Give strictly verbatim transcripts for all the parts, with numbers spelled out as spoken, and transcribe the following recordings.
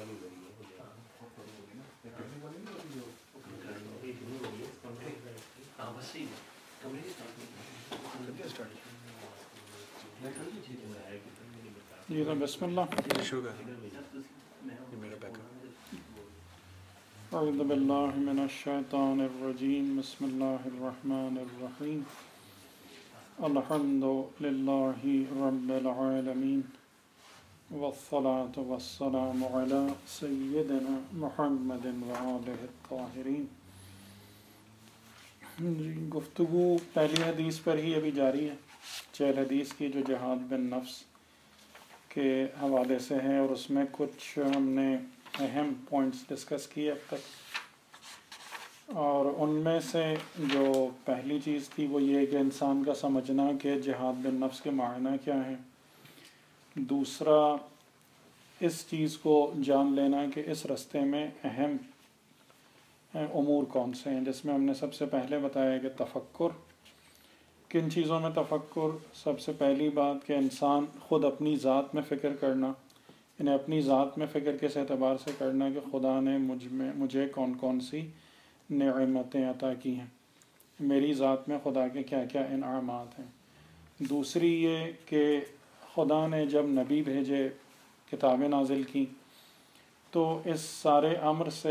جی تو بسم اللہ. اعوذ باللہ من الشیطان الرجیم. بسم اللہ الرحمن الرحیم. الحمد للہ رب العالمین والصلاة والسلام علی سیدنا محمد وآلہ الطاہرین. جی گفتگو پہلی حدیث پر ہی ابھی جاری ہے، چہل حدیث کی جو جہاد بن نفس کے حوالے سے ہے، اور اس میں کچھ ہم نے اہم پوائنٹس ڈسکس کیے اب تک. اور ان میں سے جو پہلی چیز تھی وہ یہ کہ انسان کا سمجھنا کہ جہاد بن نفس کے معنی کیا ہیں. دوسرا اس چیز کو جان لینا کہ اس رستے میں اہم امور کون سے ہیں، جس میں ہم نے سب سے پہلے بتایا کہ تفکر. کن چیزوں میں تفکر؟ سب سے پہلی بات کہ انسان خود اپنی ذات میں فکر کرنا، یعنی اپنی ذات میں فکر کس اعتبار سے کرنا کہ خدا نے مجھ میں مجھے کون کون سی نعمتیں عطا کی ہیں، میری ذات میں خدا کے کیا کیا انعامات ہیں. دوسری یہ کہ خدا نے جب نبی بھیجے، کتابیں نازل کی، تو اس سارے امر سے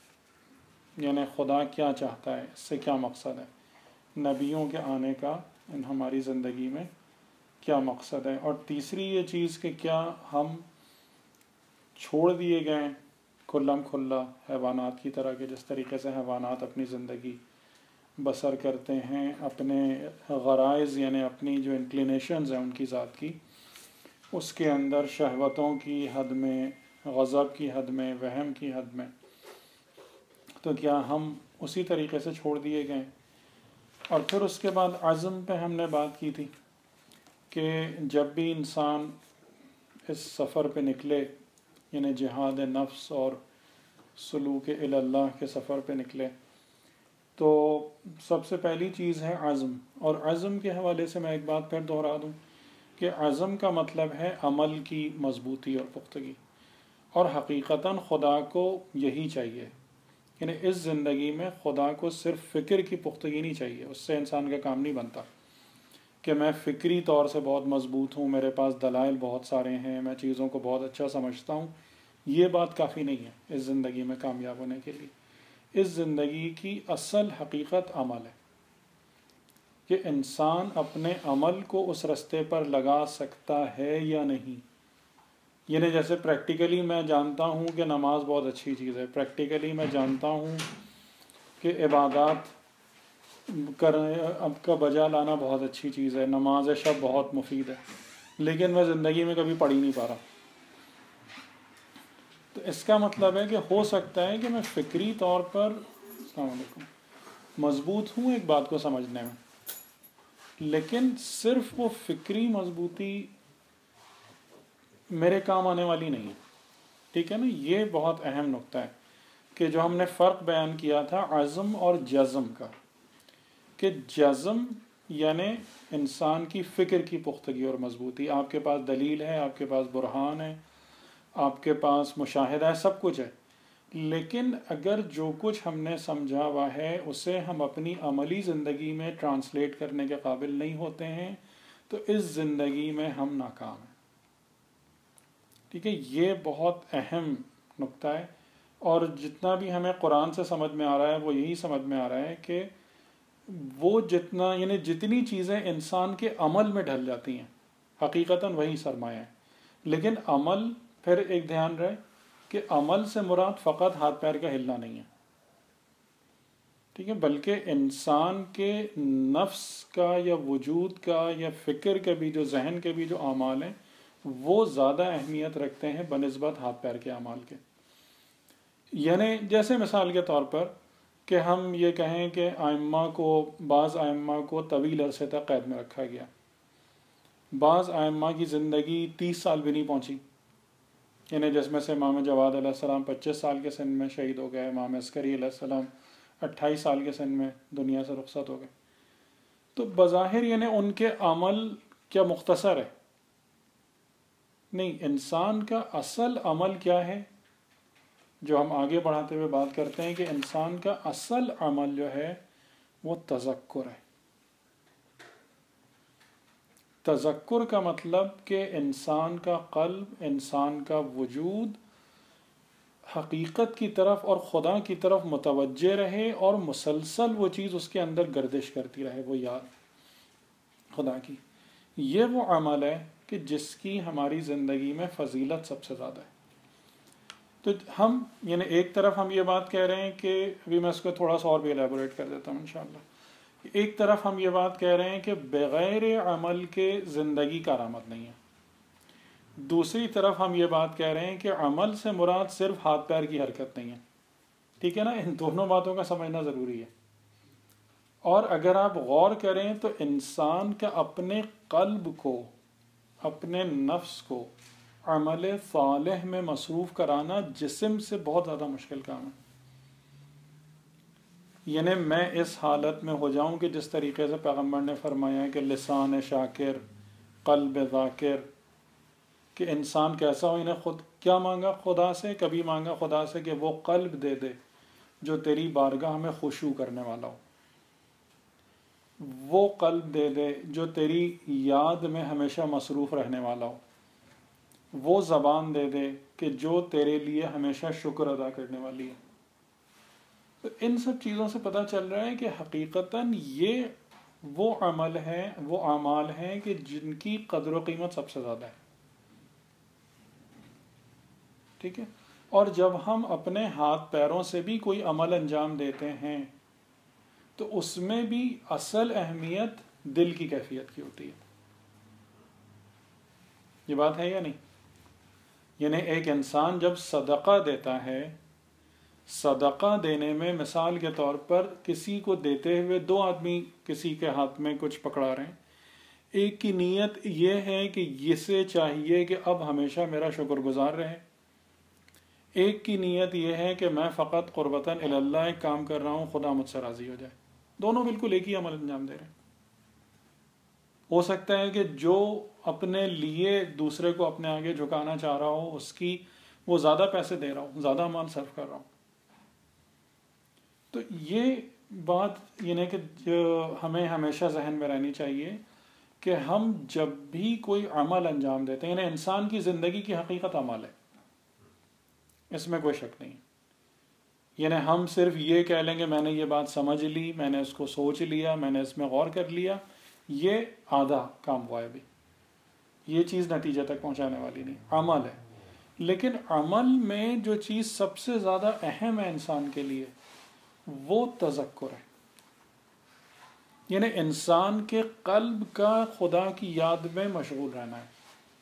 یعنی خدا کیا چاہتا ہے، اس سے کیا مقصد ہے، نبیوں کے آنے کا ان ہماری زندگی میں کیا مقصد ہے. اور تیسری یہ چیز کہ کیا ہم چھوڑ دیے گئے کھلم کھلا حیوانات کی طرح، کہ جس طریقے سے حیوانات اپنی زندگی بسر کرتے ہیں، اپنے غرائز یعنی اپنی جو انکلینیشنز ہیں ان کی ذات کی، اس کے اندر شہوتوں کی حد میں، غضب کی حد میں، وہم کی حد میں، تو کیا ہم اسی طریقے سے چھوڑ دیے گئے. اور پھر اس کے بعد عزم پہ ہم نے بات کی تھی کہ جب بھی انسان اس سفر پہ نکلے، یعنی جہاد نفس اور سلوک الی اللہ کے سفر پہ نکلے، تو سب سے پہلی چیز ہے عزم. اور عزم کے حوالے سے میں ایک بات پھر دہرا دوں کہ عزم کا مطلب ہے عمل کی مضبوطی اور پختگی. اور حقیقتاً خدا کو یہی چاہیے، یعنی اس زندگی میں خدا کو صرف فکر کی پختگی نہیں چاہیے. اس سے انسان کا کام نہیں بنتا کہ میں فکری طور سے بہت مضبوط ہوں، میرے پاس دلائل بہت سارے ہیں، میں چیزوں کو بہت اچھا سمجھتا ہوں. یہ بات کافی نہیں ہے اس زندگی میں کامیاب ہونے کے لیے. اس زندگی کی اصل حقیقت عمل ہے، کہ انسان اپنے عمل کو اس رستے پر لگا سکتا ہے یا نہیں. یعنی جیسے پریکٹیکلی میں جانتا ہوں کہ نماز بہت اچھی چیز ہے، پریکٹیکلی میں جانتا ہوں کہ عبادات کر اب کا بجا لانا بہت اچھی چیز ہے، نماز شب بہت مفید ہے، لیکن میں زندگی میں کبھی پڑھ ہی نہیں پا رہا. تو اس کا مطلب ہے کہ ہو سکتا ہے کہ میں فکری طور پر السلام علیکم مضبوط ہوں ایک بات کو سمجھنے میں، لیکن صرف وہ فکری مضبوطی میرے کام آنے والی نہیں ہے. ٹھیک ہے نا؟ یہ بہت اہم نقطہ ہے کہ جو ہم نے فرق بیان کیا تھا عزم اور جزم کا، کہ جزم یعنی انسان کی فکر کی پختگی اور مضبوطی. آپ کے پاس دلیل ہے، آپ کے پاس برہان ہے، آپ کے پاس مشاہدہ ہے، سب کچھ ہے، لیکن اگر جو کچھ ہم نے سمجھا ہوا ہے اسے ہم اپنی عملی زندگی میں ٹرانسلیٹ کرنے کے قابل نہیں ہوتے ہیں، تو اس زندگی میں ہم ناکام ہیں. ٹھیک ہے؟ یہ بہت اہم نقطہ ہے. اور جتنا بھی ہمیں قرآن سے سمجھ میں آ رہا ہے وہ یہی سمجھ میں آ رہا ہے کہ وہ جتنا یعنی جتنی چیزیں انسان کے عمل میں ڈھل جاتی ہیں حقیقتاً وہی سرمایہ ہے. لیکن عمل، پھر ایک دھیان رہے کہ عمل سے مراد فقط ہاتھ پیر کا ہلنا نہیں ہے، ٹھیک ہے، بلکہ انسان کے نفس کا یا وجود کا یا فکر کے بھی، جو ذہن کے بھی جو اعمال ہیں وہ زیادہ اہمیت رکھتے ہیں بنسبت ہاتھ پیر کے اعمال کے. یعنی جیسے مثال کے طور پر کہ ہم یہ کہیں کہ ائمہ کو، بعض ائمہ کو طویل عرصے تک قید میں رکھا گیا، بعض ائمہ کی زندگی تیس سال بھی نہیں پہنچی، یعنی جس میں سے امام جواد علیہ السلام پچیس سال کے سن میں شہید ہو گئے، امام عسکری علیہ السلام اٹھائیس سال کے سن میں دنیا سے رخصت ہو گئے. تو بظاہر یعنی ان کے عمل کیا مختصر ہے؟ نہیں، انسان کا اصل عمل کیا ہے جو ہم آگے بڑھاتے ہوئے بات کرتے ہیں کہ انسان کا اصل عمل جو ہے وہ تذکر ہے۔ تذکر کا مطلب کہ انسان کا قلب، انسان کا وجود حقیقت کی طرف اور خدا کی طرف متوجہ رہے اور مسلسل وہ چیز اس کے اندر گردش کرتی رہے، وہ یاد خدا کی۔ یہ وہ عمل ہے کہ جس کی ہماری زندگی میں فضیلت سب سے زیادہ ہے۔ تو ہم یعنی ایک طرف ہم یہ بات کہہ رہے ہیں کہ ابھی میں اس کو تھوڑا سا اور بھی ایلیبوریٹ کر دیتا ہوں انشاءاللہ۔ ایک طرف ہم یہ بات کہہ رہے ہیں کہ بغیر عمل کے زندگی کارآمد نہیں ہے، دوسری طرف ہم یہ بات کہہ رہے ہیں کہ عمل سے مراد صرف ہاتھ پیر کی حرکت نہیں ہے، ٹھیک ہے نا؟ ان دونوں باتوں کا سمجھنا ضروری ہے۔ اور اگر آپ غور کریں تو انسان کا اپنے قلب کو، اپنے نفس کو عمل صالح میں مصروف کرانا جسم سے بہت زیادہ مشکل کام ہے۔ یعنی میں اس حالت میں ہو جاؤں کہ جس طریقے سے پیغمبر نے فرمایا ہے کہ لسان شاکر قلب ذاکر، کہ انسان کیسا ہو، انہیں خود کیا مانگا خدا سے؟ کبھی مانگا خدا سے کہ وہ قلب دے دے جو تیری بارگاہ میں خشوع کرنے والا ہو، وہ قلب دے دے جو تیری یاد میں ہمیشہ مصروف رہنے والا ہو، وہ زبان دے دے کہ جو تیرے لیے ہمیشہ شکر ادا کرنے والی ہے۔ تو ان سب چیزوں سے پتہ چل رہا ہے کہ حقیقتاً یہ وہ عمل ہیں، وہ اعمال ہیں کہ جن کی قدر و قیمت سب سے زیادہ ہے، ٹھیک ہے؟ اور جب ہم اپنے ہاتھ پیروں سے بھی کوئی عمل انجام دیتے ہیں تو اس میں بھی اصل اہمیت دل کی کیفیت کی ہوتی ہے۔ یہ بات ہے یا نہیں؟ یعنی ایک انسان جب صدقہ دیتا ہے، صدقہ دینے میں مثال کے طور پر کسی کو دیتے ہوئے دو آدمی کسی کے ہاتھ میں کچھ پکڑا رہے ہیں، ایک کی نیت یہ ہے کہ اسے چاہیے کہ اب ہمیشہ میرا شکر گزار رہے، ایک کی نیت یہ ہے کہ میں فقط قربتاً اللہ ایک کام کر رہا ہوں، خدا مجھ سے راضی ہو جائے۔ دونوں بالکل ایک ہی عمل انجام دے رہے ہیں۔ ہو سکتا ہے کہ جو اپنے لیے دوسرے کو اپنے آگے جھکانا چاہ رہا ہو، اس کی وہ زیادہ پیسے دے رہا ہو، زیادہ مال صرف کر رہا ہو۔ تو یہ بات یہ کہ جو ہمیں ہمیشہ ذہن میں رہنی چاہیے کہ ہم جب بھی کوئی عمل انجام دیتے ہیں، یعنی انسان کی زندگی کی حقیقت عمل ہے، اس میں کوئی شک نہیں۔ یعنی ہم صرف یہ کہہ لیں گے میں نے یہ بات سمجھ لی، میں نے اس کو سوچ لیا، میں نے اس میں غور کر لیا، یہ آدھا کام ہوا ہے بھی، یہ چیز نتیجے تک پہنچانے والی نہیں، عمل ہے۔ لیکن عمل میں جو چیز سب سے زیادہ اہم ہے انسان کے لیے وہ تذکر ہے، یعنی انسان کے قلب کا خدا کی یاد میں مشغول رہنا ہے،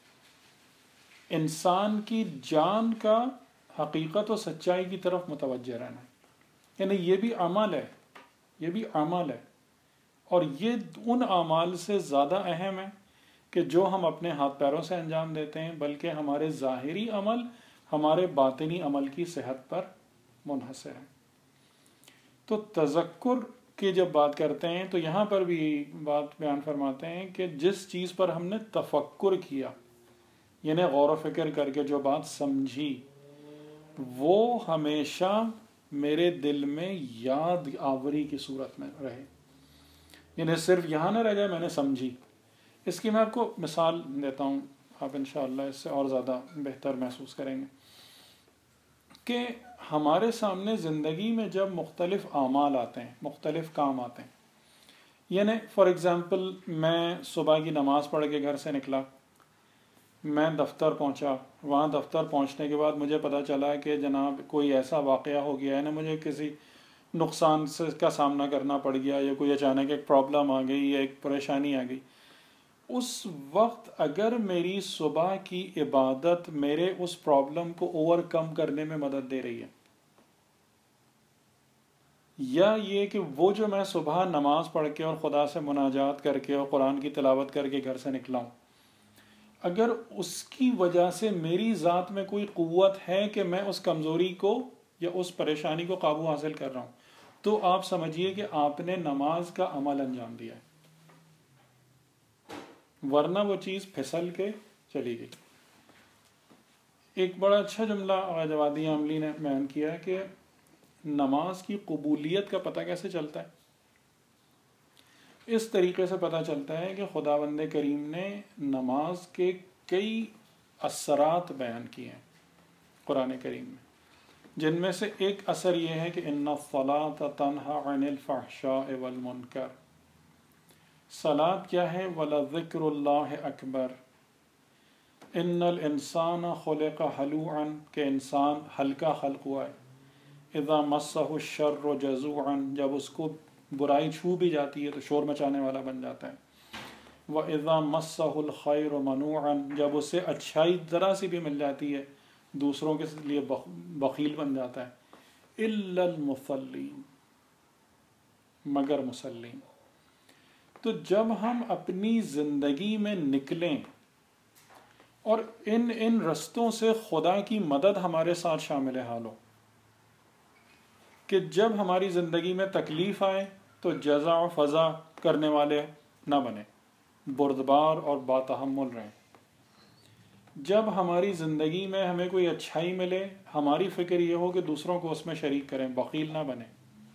انسان کی جان کا حقیقت و سچائی کی طرف متوجہ رہنا ہے، یعنی یہ بھی عمل ہے، یہ بھی عمل ہے، اور یہ ان اعمال سے زیادہ اہم ہے کہ جو ہم اپنے ہاتھ پیروں سے انجام دیتے ہیں، بلکہ ہمارے ظاہری عمل ہمارے باطنی عمل کی صحت پر منحصر ہے۔ تو تذکر کی جب بات کرتے ہیں تو یہاں پر بھی بات بیان فرماتے ہیں کہ جس چیز پر ہم نے تفکر کیا، یعنی غور و فکر کر کے جو بات سمجھی، وہ ہمیشہ میرے دل میں یاد آوری کی صورت میں رہے، یعنی صرف یہاں نہ رہ جائے میں نے سمجھی۔ اس کی میں آپ کو مثال دیتا ہوں، آپ انشاءاللہ اس سے اور زیادہ بہتر محسوس کریں گے کہ ہمارے سامنے زندگی میں جب مختلف اعمال آتے ہیں، مختلف کام آتے ہیں، یعنی فار ایگزامپل میں صبح کی نماز پڑھ کے گھر سے نکلا، میں دفتر پہنچا، وہاں دفتر پہنچنے کے بعد مجھے پتہ چلا کہ جناب کوئی ایسا واقعہ ہو گیا ہے نا، مجھے کسی نقصان سے کا سامنا کرنا پڑ گیا، یا کوئی اچانک ایک پرابلم آ گئی یا ایک پریشانی آ گئی۔ اس وقت اگر میری صبح کی عبادت میرے اس پرابلم کو اوور کم کرنے میں مدد دے رہی ہے، یا یہ کہ وہ جو میں صبح نماز پڑھ کے اور خدا سے مناجات کر کے اور قرآن کی تلاوت کر کے گھر سے نکلا ہوں، اگر اس کی وجہ سے میری ذات میں کوئی قوت ہے کہ میں اس کمزوری کو یا اس پریشانی کو قابو حاصل کر رہا ہوں، تو آپ سمجھیے کہ آپ نے نماز کا عمل انجام دیا ہے، ورنہ وہ چیز پھسل کے چلی گئی۔ ایک بڑا اچھا جملہ جوادی عاملی نے بیان کیا کہ نماز کی قبولیت کا پتہ کیسے چلتا ہے؟ اس طریقے سے پتہ چلتا ہے کہ خداوند کریم نے نماز کے کئی اثرات بیان کیے ہیں قرآن کریم میں، جن میں سے ایک اثر یہ ہے کہ ان الصلاۃ تنہی عن الفحشاء والمنکر، صلاۃ کیا ہے؟ ولذکر اللہ اکبر، ان الانسان خلق ہلوعا، کہ انسان ہلکا خلق ہوا ہے، اذا مسہ الشر جزوعا، جب اس کو برائی چھو بھی جاتی ہے تو شور مچانے والا بن جاتا ہے، وَإِذَا مَسَّهُ الْخَيْرُ مَنُوعًا، جب اسے اچھائی ذرا سی بھی مل جاتی ہے دوسروں کے لیے بخیل بن جاتا ہے، إِلَّا الْمُصَلِّينَ، مگر مسلم۔ تو جب ہم اپنی زندگی میں نکلیں اور ان ان رستوں سے خدا کی مدد ہمارے ساتھ شامل حال ہو، کہ جب ہماری زندگی میں تکلیف آئے تو جزع و فضا کرنے والے نہ بنے، بردبار اور باتحمل رہیں۔ جب ہماری زندگی میں ہمیں کوئی اچھائی ملے، ہماری فکر یہ ہو کہ دوسروں کو اس میں شریک کریں، بخیل نہ بنیں۔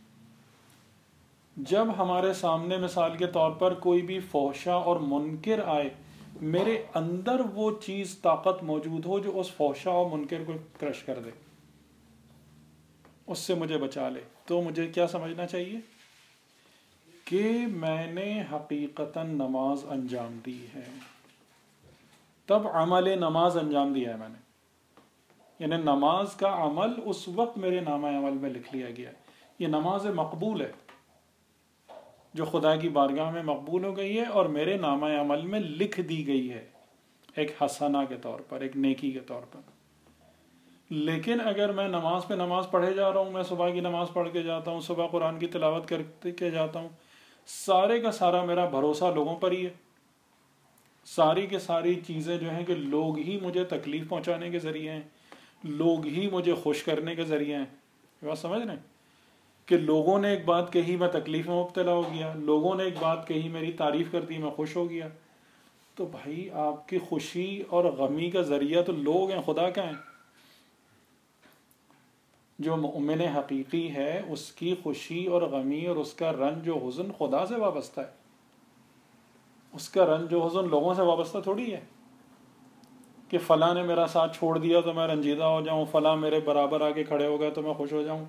جب ہمارے سامنے مثال کے طور پر کوئی بھی فحشا اور منکر آئے، میرے اندر وہ چیز طاقت موجود ہو جو اس فحشا اور منکر کو کرش کر دے، اس سے مجھے بچا لے، تو مجھے کیا سمجھنا چاہیے کہ میں نے حقیقتاً نماز انجام دی ہے، تب عمل نماز انجام دیا ہے میں نے، یعنی نماز کا عمل اس وقت میرے نامہ عمل میں لکھ لیا گیا ہے۔ یہ نماز مقبول ہے جو خدا کی بارگاہ میں مقبول ہو گئی ہے اور میرے نامہ عمل میں لکھ دی گئی ہے، ایک حسنہ کے طور پر، ایک نیکی کے طور پر۔ لیکن اگر میں نماز پہ نماز پڑھے جا رہا ہوں، میں صبح کی نماز پڑھ کے جاتا ہوں، صبح قرآن کی تلاوت کر کے جاتا ہوں، سارے کا سارا میرا بھروسہ لوگوں پر ہی ہے، ساری کے ساری چیزیں جو ہیں کہ لوگ ہی مجھے تکلیف پہنچانے کے ذریعے ہیں، لوگ ہی مجھے خوش کرنے کے ذریعے ہیں، یہ بات سمجھ رہے ہیں کہ لوگوں نے ایک بات کہی میں تکلیف میں مبتلا ہو گیا، لوگوں نے ایک بات کہی میری تعریف کر دی میں خوش ہو گیا۔ تو بھائی آپ کی خوشی اور غمی کا ذریعہ تو لوگ ہیں، خدا کا ہیں۔ جو مومن حقیقی ہے اس کی خوشی اور غمی اور اس کا رنج و حزن خدا سے وابستہ ہے، اس کا رنج و حزن لوگوں سے وابستہ تھوڑی ہے کہ فلاں نے میرا ساتھ چھوڑ دیا تو میں رنجیدہ ہو جاؤں، فلاں میرے برابر آ کے کھڑے ہو گئے تو میں خوش ہو جاؤں۔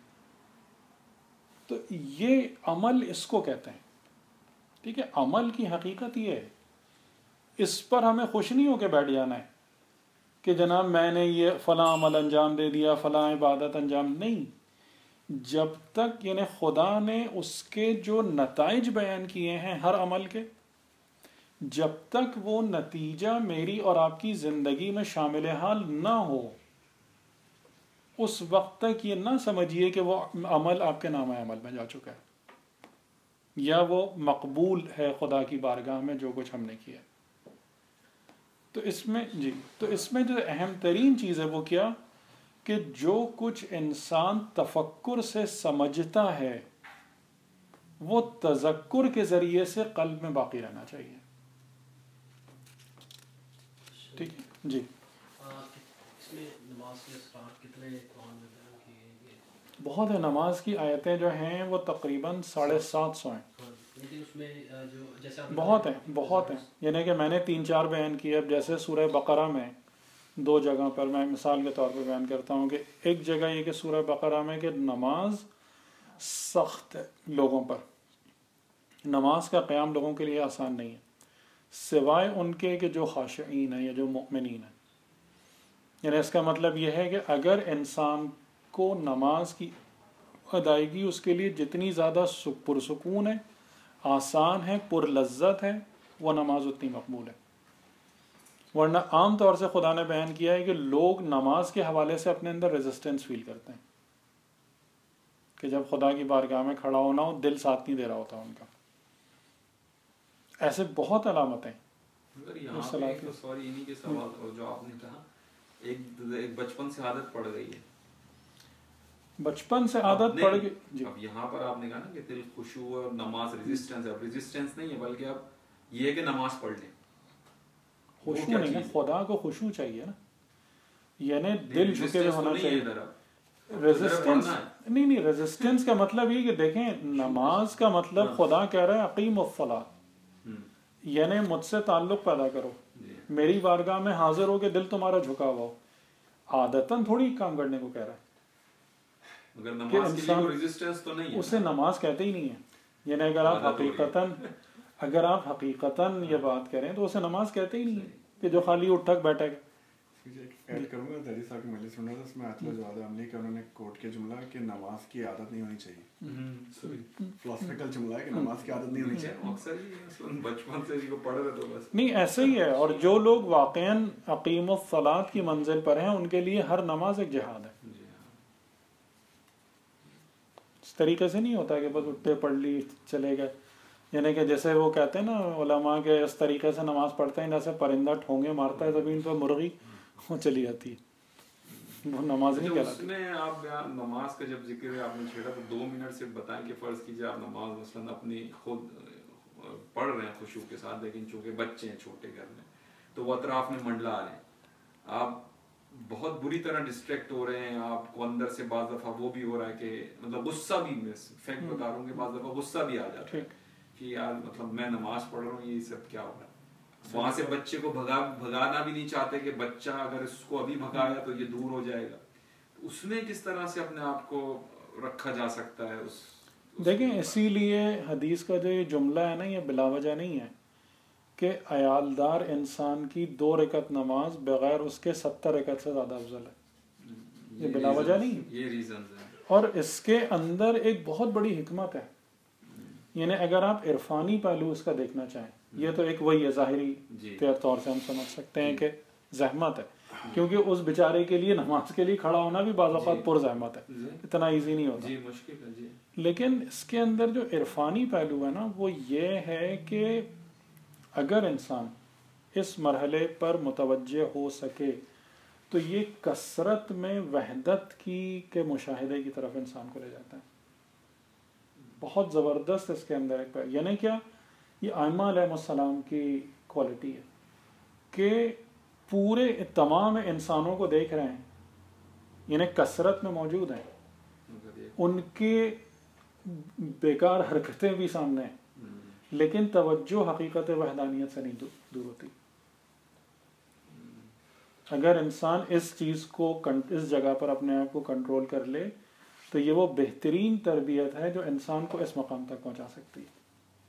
تو یہ عمل اس کو کہتے ہیں، ٹھیک ہے؟ عمل کی حقیقت یہ ہے، اس پر ہمیں خوش نہیں ہو کے بیٹھ جانا ہے کہ جناب میں نے یہ فلاں عمل انجام دے دیا، فلاں عبادت انجام، نہیں۔ جب تک یعنی خدا نے اس کے جو نتائج بیان کیے ہیں ہر عمل کے، جب تک وہ نتیجہ میری اور آپ کی زندگی میں شامل حال نہ ہو، اس وقت تک یہ نہ سمجھیے کہ وہ عمل آپ کے نامہ عمل میں جا چکا ہے یا وہ مقبول ہے خدا کی بارگاہ میں جو کچھ ہم نے کیا۔ تو اس میں جی تو اس میں جو اہم ترین چیز ہے وہ کیا کہ جو کچھ انسان تفکر سے سمجھتا ہے وہ تذکر کے ذریعے سے قلب میں باقی رہنا چاہیے، ٹھیک ہے جی۔ اس میں نماز کے اثرات کتنے قرآن میں بیان کیے گئے؟ بہت ہے، نماز کی آیتیں جو ہیں وہ تقریباً ساڑھے سات سو ہیں، لیکن اس میں جو جیسے بہت ہیں بہت ہیں، یعنی کہ میں نے تین چار بیان کیے۔ اب جیسے سورہ بقرہ میں دو جگہ پر میں مثال کے طور پر بیان کرتا ہوں کہ ایک جگہ یہ کہ سورہ بقرہ میں کہ نماز سخت ہے لوگوں پر، نماز کا قیام لوگوں کے لیے آسان نہیں ہے سوائے ان کے کہ جو خاشعین ہیں یا جو مؤمنین ہیں۔ یعنی اس کا مطلب یہ ہے کہ اگر انسان کو نماز کی ادائیگی اس کے لیے جتنی زیادہ پرسکون ہے، آسان ہے، پر لذت ہے، وہ نماز اتنی مقبول ہے۔ ورنہ عام طور سے خدا نے بیان کیا ہے کہ لوگ نماز کے حوالے سے اپنے اندر ریزسٹنس فیل کرتے ہیں کہ جب خدا کی بارگاہ میں کھڑا ہونا ہو دل ساتھ نہیں دے رہا ہوتا ان کا۔ ایسے بہت علامتیں۔ یہاں پہ ایک سوری انہی کے سوال جو آپ نے کہا ایک بچپن سے عادت پڑ گئی ہے، بچپن سے عادت پڑ گئی جی۔ اب یہاں پر آپ نے کہا نا کہ دل خشوع اور نماز ریزسٹنس ہے، اب ریزسٹنس نہیں ہے بلکہ اب یہ ہے کہ نماز پڑھ لیں، خشوع نہیں ہے، خدا کو خشوع چاہیے نا، یعنی دل جھکے ہوئے ہونا چاہیے. ریزسٹنس نہیں نہیں ریزسٹنس کا مطلب یہ کہ دیکھیں نماز کا مطلب خدا کہہ رہا ہے اقیم الصلاۃ، یعنی مجھ سے تعلق پیدا کرو، میری بارگاہ میں حاضر ہو کے دل تمہارا جھکا ہوا ہو. عادتاً تھوڑی کام کرنے کو کہہ رہا ہے مگر نماز کے لیے ریزسٹنس تو نہیں ہے، اسے نماز کہتے ہی نہیں ہے. یعنی اگر آپ حقیقتاً اگر آپ حقیقتاً یہ بات کریں تو اسے نماز کہتے ہی نہیں ہے کہ جو خالی اٹھ ٹھک بیٹھے گا. ایڈ کروں گا دہلی صاحب کی مجلس سن رہا تھا، اس میں آیت اللہ جواد عملی کا انہوں نے کوٹ کے جملہ کہ نماز کی عادت نہیں ہونی چاہیے. فلاسفیکل جملہ ہے کہ نماز کی عادت نہیں ہونی چاہیے. اکثر بچپن سے کو پڑھ رہے تو بس نہیں ایسے ہی ہے. اور جو لوگ واقعاً اقیم الصلاۃ کی منزل پر ہیں ان کے لیے ہر نماز ایک جہاد ہے. اس طریقے سے نہیں ہوتا کہ بس اٹھتے پڑھ لی چلے گئے. یعنی کہ جیسے وہ کہتے ہیں نا علماء کے اس طریقے سے نماز پڑھتے ہیں جیسے پرندہ ٹھونگے مارتا ہے زمین پر مرغی وہ چلی جاتی ہے، وہ نماز نہیں کہلاتی. اس میں آپ نماز کا جب ذکر ہے آپ نے چھیڑا تو دو منٹ سے بتائیں کہ فرض کیجیے آپ نماز مثلاً اپنی خود پڑھ رہے ہیں خشوع کے ساتھ، لیکن چونکہ بچے ہیں چھوٹے گھر میں تو وہ اطراف میں منڈلا رہے ہیں، آپ بہت بری طرح ڈسٹریکٹ ہو رہے ہیں، آپ کو اندر سے بعض دفعہ وہ بھی ہو رہا ہے کہ مطلب غصہ بھی میں فیکٹ بتا رہا ہوں کہ بعض دفعہ غصہ بھی آ جاتا ہے کہ یار مطلب میں نماز پڑھ رہا ہوں یہ سب کیا ہو رہا ہے. وہاں سے بچے کو بھگا بھگانا بھی نہیں چاہتے کہ بچہ اگر اس کو ابھی بھگایا تو یہ دور ہو جائے گا. اس میں کس طرح سے اپنے آپ کو رکھا جا سکتا ہے؟ اس دیکھیں اسی لیے حدیث کا جو یہ جملہ ہے نا یہ بلا وجہ نہیں ہے کہ عیالدار انسان کی دو رکعت نماز بغیر اس کے ستر رکعت سے زیادہ افضل ہے. یہ بلا وجہ نہیں ہے، یہ ریزنز ہیں. اور اس کے اندر ایک بہت بڑی حکمت ہے. یعنی اگر آپ عرفانی پہلو اس کا دیکھنا چاہیں، یہ تو ایک وہی ہے ظاہری طور سے ہم سمجھ سکتے ہیں کہ زحمت ہے، کیونکہ اس بیچارے کے لیے نماز کے لیے کھڑا ہونا بھی بعض اوقات پر زحمت ہے، اتنا ایزی نہیں ہوتا. لیکن اس کے اندر جو عرفانی پہلو ہے نا وہ یہ ہے کہ اگر انسان اس مرحلے پر متوجہ ہو سکے تو یہ کثرت میں وحدت کی کے مشاہدے کی طرف انسان کو لے جاتا ہے. بہت زبردست اس کے اندر ایک، یعنی کیا یہ ائمہ علیہ السلام کی کوالٹی ہے کہ پورے تمام انسانوں کو دیکھ رہے ہیں، یعنی کثرت میں موجود ہیں، ان کے بیکار حرکتیں بھی سامنے ہیں، لیکن توجہ حقیقت وحدانیت سے نہیں دور ہوتی. اگر انسان اس چیز کو اس جگہ پر اپنے آپ کو کنٹرول کر لے تو یہ وہ بہترین تربیت ہے جو انسان کو اس مقام تک پہنچا سکتی ہے.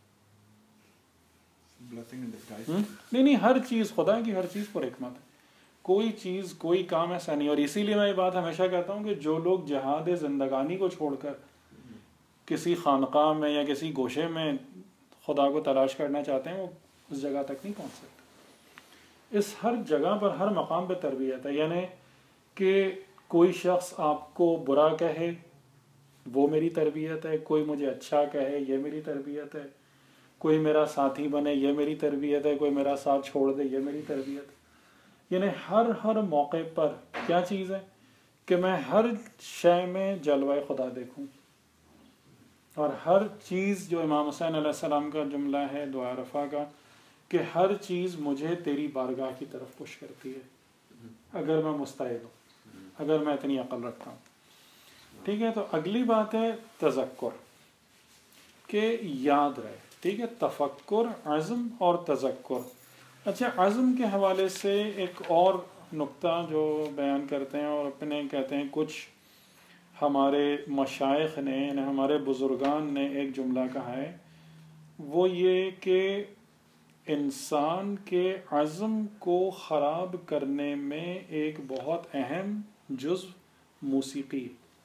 نہیں نہیں ہر چیز خدا کی ہر چیز پر حکمت ہے، کوئی چیز کوئی کام ایسا نہیں. اور اسی لیے میں یہ بات ہمیشہ کہتا ہوں کہ جو لوگ جہاد زندگانی کو چھوڑ کر کسی خانقاہ میں یا کسی گوشے میں خدا کو تلاش کرنا چاہتے ہیں وہ اس جگہ تک نہیں پہنچ سکتے. اس ہر جگہ پر ہر مقام پہ تربیت ہے. یعنی کہ کوئی شخص آپ کو برا کہے وہ میری تربیت ہے، کوئی مجھے اچھا کہے یہ میری تربیت ہے، کوئی میرا ساتھی بنے یہ میری تربیت ہے، کوئی میرا ساتھ چھوڑ دے یہ میری تربیت ہے. یعنی ہر ہر موقع پر کیا چیز ہے کہ میں ہر شے میں جلوہ خدا دیکھوں. اور ہر چیز جو امام حسین علیہ السلام کا جملہ ہے دعا رفع کا کہ ہر چیز مجھے تیری بارگاہ کی طرف پش کرتی ہے اگر میں مستعد ہوں، اگر میں اتنی عقل رکھتا ہوں. ٹھیک ہے، تو اگلی بات ہے تذکر، کہ یاد رہے. ٹھیک ہے، تفکر، عزم اور تذکر. اچھا، عزم کے حوالے سے ایک اور نقطہ جو بیان کرتے ہیں اور اپنے کہتے ہیں کچھ ہمارے مشائخ نے یعنی ہمارے بزرگان نے ایک جملہ کہا ہے، وہ یہ کہ انسان کے عزم کو خراب کرنے میں ایک بہت اہم جزو موسیقی،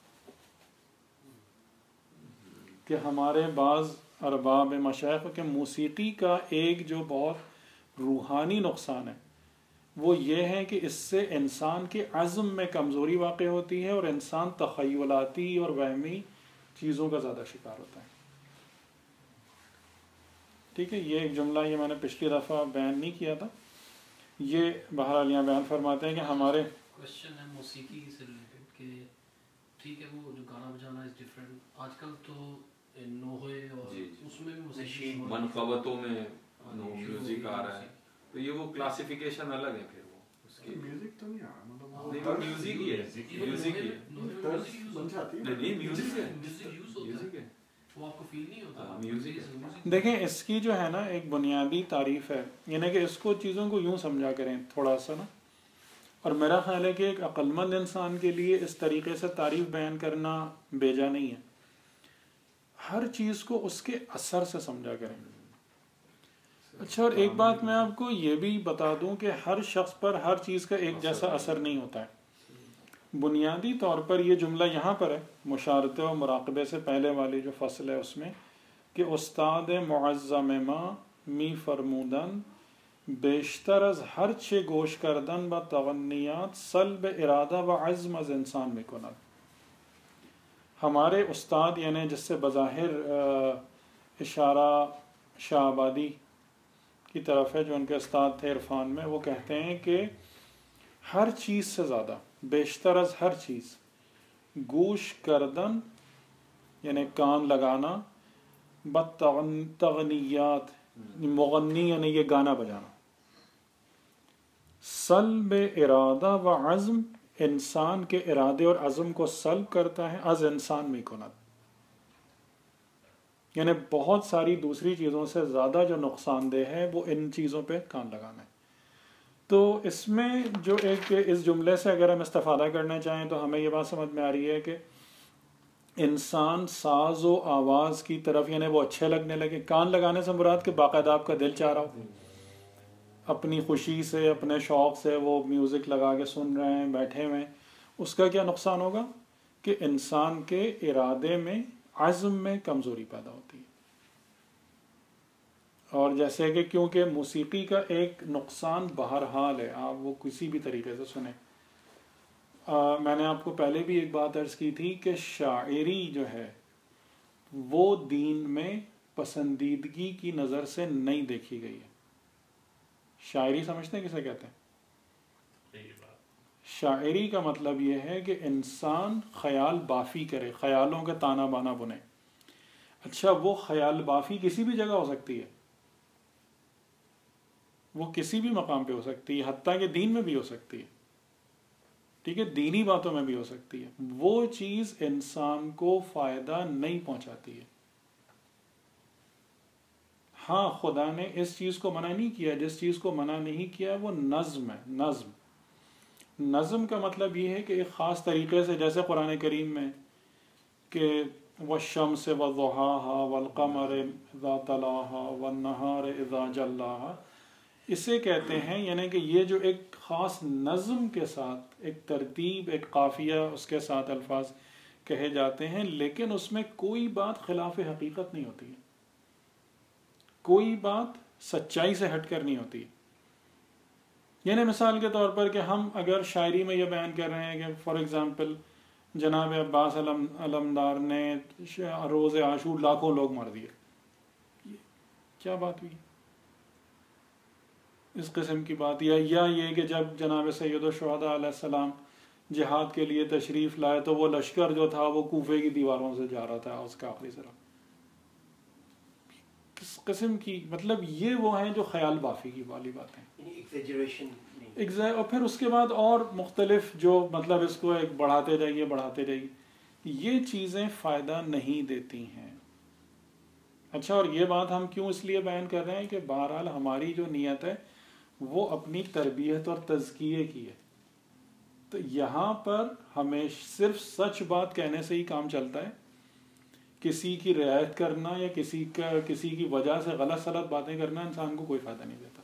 کہ ہمارے بعض ارباب مشائخ کے موسیقی کا ایک جو بہت روحانی نقصان ہے وہ یہ ہے کہ اس سے انسان کے عزم میں کمزوری واقع ہوتی ہے اور انسان تخیلاتی اور وہمی چیزوں کا زیادہ شکار ہوتا ہے. ٹھیک ہے، یہ ایک جملہ یہ میں نے پچھلی دفعہ بیان نہیں کیا تھا. یہ بہرحال یہاں بیان فرماتے ہیں کہ ہمارے کوشچن ہے موسیقی سے ریلیٹڈ کہ ٹھیک ہے وہ جو گانا بجانا از ڈفرینٹ، آج کل تو نوحے اور اس میں بھی موسیقی منقبتوں میں میوزک آ رہا ہے، تو یہ وہ کلاسیفیکیشن الگ ہے. پھر وہ اس کی میوزک تو نہیں آ رہا، مطلب نہیں میوزک ہی ہے، میوزک ہی ہے، نہیں میوزک ہے، میوزک ہے، وہ آپ کو فیل نہیں ہوتا میوزک ہے۔ دیکھیں اس کی جو ہے نا ایک بنیادی تعریف ہے، یعنی کہ اس کو چیزوں کو یوں سمجھا کریں تھوڑا سا نا، اور میرا خیال ہے کہ ایک عقل مند انسان کے لیے اس طریقے سے تعریف بیان کرنا بیجا نہیں ہے۔ ہر چیز کو اس کے اثر سے سمجھا کریں۔ اچھا، اور ایک بات میں آپ کو یہ بھی بتا دوں کہ ہر شخص پر ہر چیز کا ایک جیسا اثر نہیں ہوتا ہے۔ بنیادی طور پر یہ جملہ یہاں پر ہے مشارطے و مراقبے سے پہلے والی جو فصل ہے اس میں کہ استاد معظم ما می فرمودن بیشتر از ہر چه گوش کردن با تغنیات سلب ارادہ و عزم از انسان میں کند۔ ہمارے استاد یعنی جس سے بظاہر اشارہ شاہ آبادی کی طرف ہے جو ان کے استاد تھے عرفان میں، وہ کہتے ہیں کہ ہر چیز سے زیادہ، بیشتر از ہر چیز، گوش کردن یعنی کان لگانا، بد تغنیات مغنی یعنی یہ گانا بجانا، سلب ارادہ و عزم انسان کے ارادے اور عزم کو سلب کرتا ہے، از انسان میں کند، یعنی بہت ساری دوسری چیزوں سے زیادہ جو نقصان دہ ہے وہ ان چیزوں پہ کان لگانا ہے۔ تو اس میں جو ایک اس جملے سے اگر ہم استفادہ کرنا چاہیں تو ہمیں یہ بات سمجھ میں آ رہی ہے کہ انسان ساز و آواز کی طرف یعنی وہ اچھے لگنے لگے۔ کان لگانے سے مراد کہ باقاعدہ آپ کا دل چاہ رہا ہو، اپنی خوشی سے اپنے شوق سے وہ میوزک لگا کے سن رہے ہیں بیٹھے ہوئے، اس کا کیا نقصان ہوگا کہ انسان کے ارادے میں عزم میں کمزوری پیدا ہوتی ہے۔ اور جیسے کہ کیونکہ موسیقی کا ایک نقصان بہرحال ہے، آپ وہ کسی بھی طریقے سے سنیں۔ آ, میں نے آپ کو پہلے بھی ایک بات عرض کی تھی کہ شاعری جو ہے وہ دین میں پسندیدگی کی نظر سے نہیں دیکھی گئی ہے۔ شاعری سمجھتے ہیں کسے کہتے ہیں؟ شاعری کا مطلب یہ ہے کہ انسان خیال بافی کرے، خیالوں کا تانا بانا بنے۔ اچھا، وہ خیال بافی کسی بھی جگہ ہو سکتی ہے، وہ کسی بھی مقام پہ ہو سکتی ہے، حتیٰ کہ دین میں بھی ہو سکتی ہے، ٹھیک ہے، دینی باتوں میں بھی ہو سکتی ہے۔ وہ چیز انسان کو فائدہ نہیں پہنچاتی ہے۔ ہاں، خدا نے اس چیز کو منع نہیں کیا، جس چیز کو منع نہیں کیا وہ نظم ہے۔ نظم نظم کا مطلب یہ ہے کہ ایک خاص طریقے سے، جیسے قرآن کریم میں کہ والشمس وضحاها والقمر اذا تلاها والنہار اذا جلاها، اسے کہتے ہیں یعنی کہ یہ جو ایک خاص نظم کے ساتھ ایک ترتیب، ایک قافیہ اس کے ساتھ الفاظ کہے جاتے ہیں، لیکن اس میں کوئی بات خلاف حقیقت نہیں ہوتی ہے، کوئی بات سچائی سے ہٹ کر نہیں ہوتی۔ یعنی مثال کے طور پر کہ ہم اگر شاعری میں یہ بیان کر رہے ہیں کہ فار ایگزامپل جناب عباس علم علمدار نے روز عاشور لاکھوں لوگ مار دیے، کیا بات ہوئی اس قسم کی بات؟ یا یا یہ کہ جب جناب سید الشہداء علیہ السلام جہاد کے لیے تشریف لائے تو وہ لشکر جو تھا وہ کوفے کی دیواروں سے جا رہا تھا اس کا آخری ذرا، کس قسم کی، مطلب یہ وہ ہیں جو خیال بافی کی والی باتیں، اور پھر اس کے بعد اور مختلف جو مطلب اس کو ایک بڑھاتے جائیے بڑھاتے جائیے، یہ چیزیں فائدہ نہیں دیتی ہیں۔ اچھا، اور یہ بات ہم کیوں اس لیے بیان کر رہے ہیں کہ بہرحال ہماری جو نیت ہے وہ اپنی تربیت اور تزکیے کی ہے۔ تو یہاں پر ہمیں صرف سچ بات کہنے سے ہی کام چلتا ہے، کسی کی رعایت کرنا یا کسی کا کسی کی وجہ سے غلط سلط باتیں کرنا انسان کو کوئی فائدہ نہیں دیتا،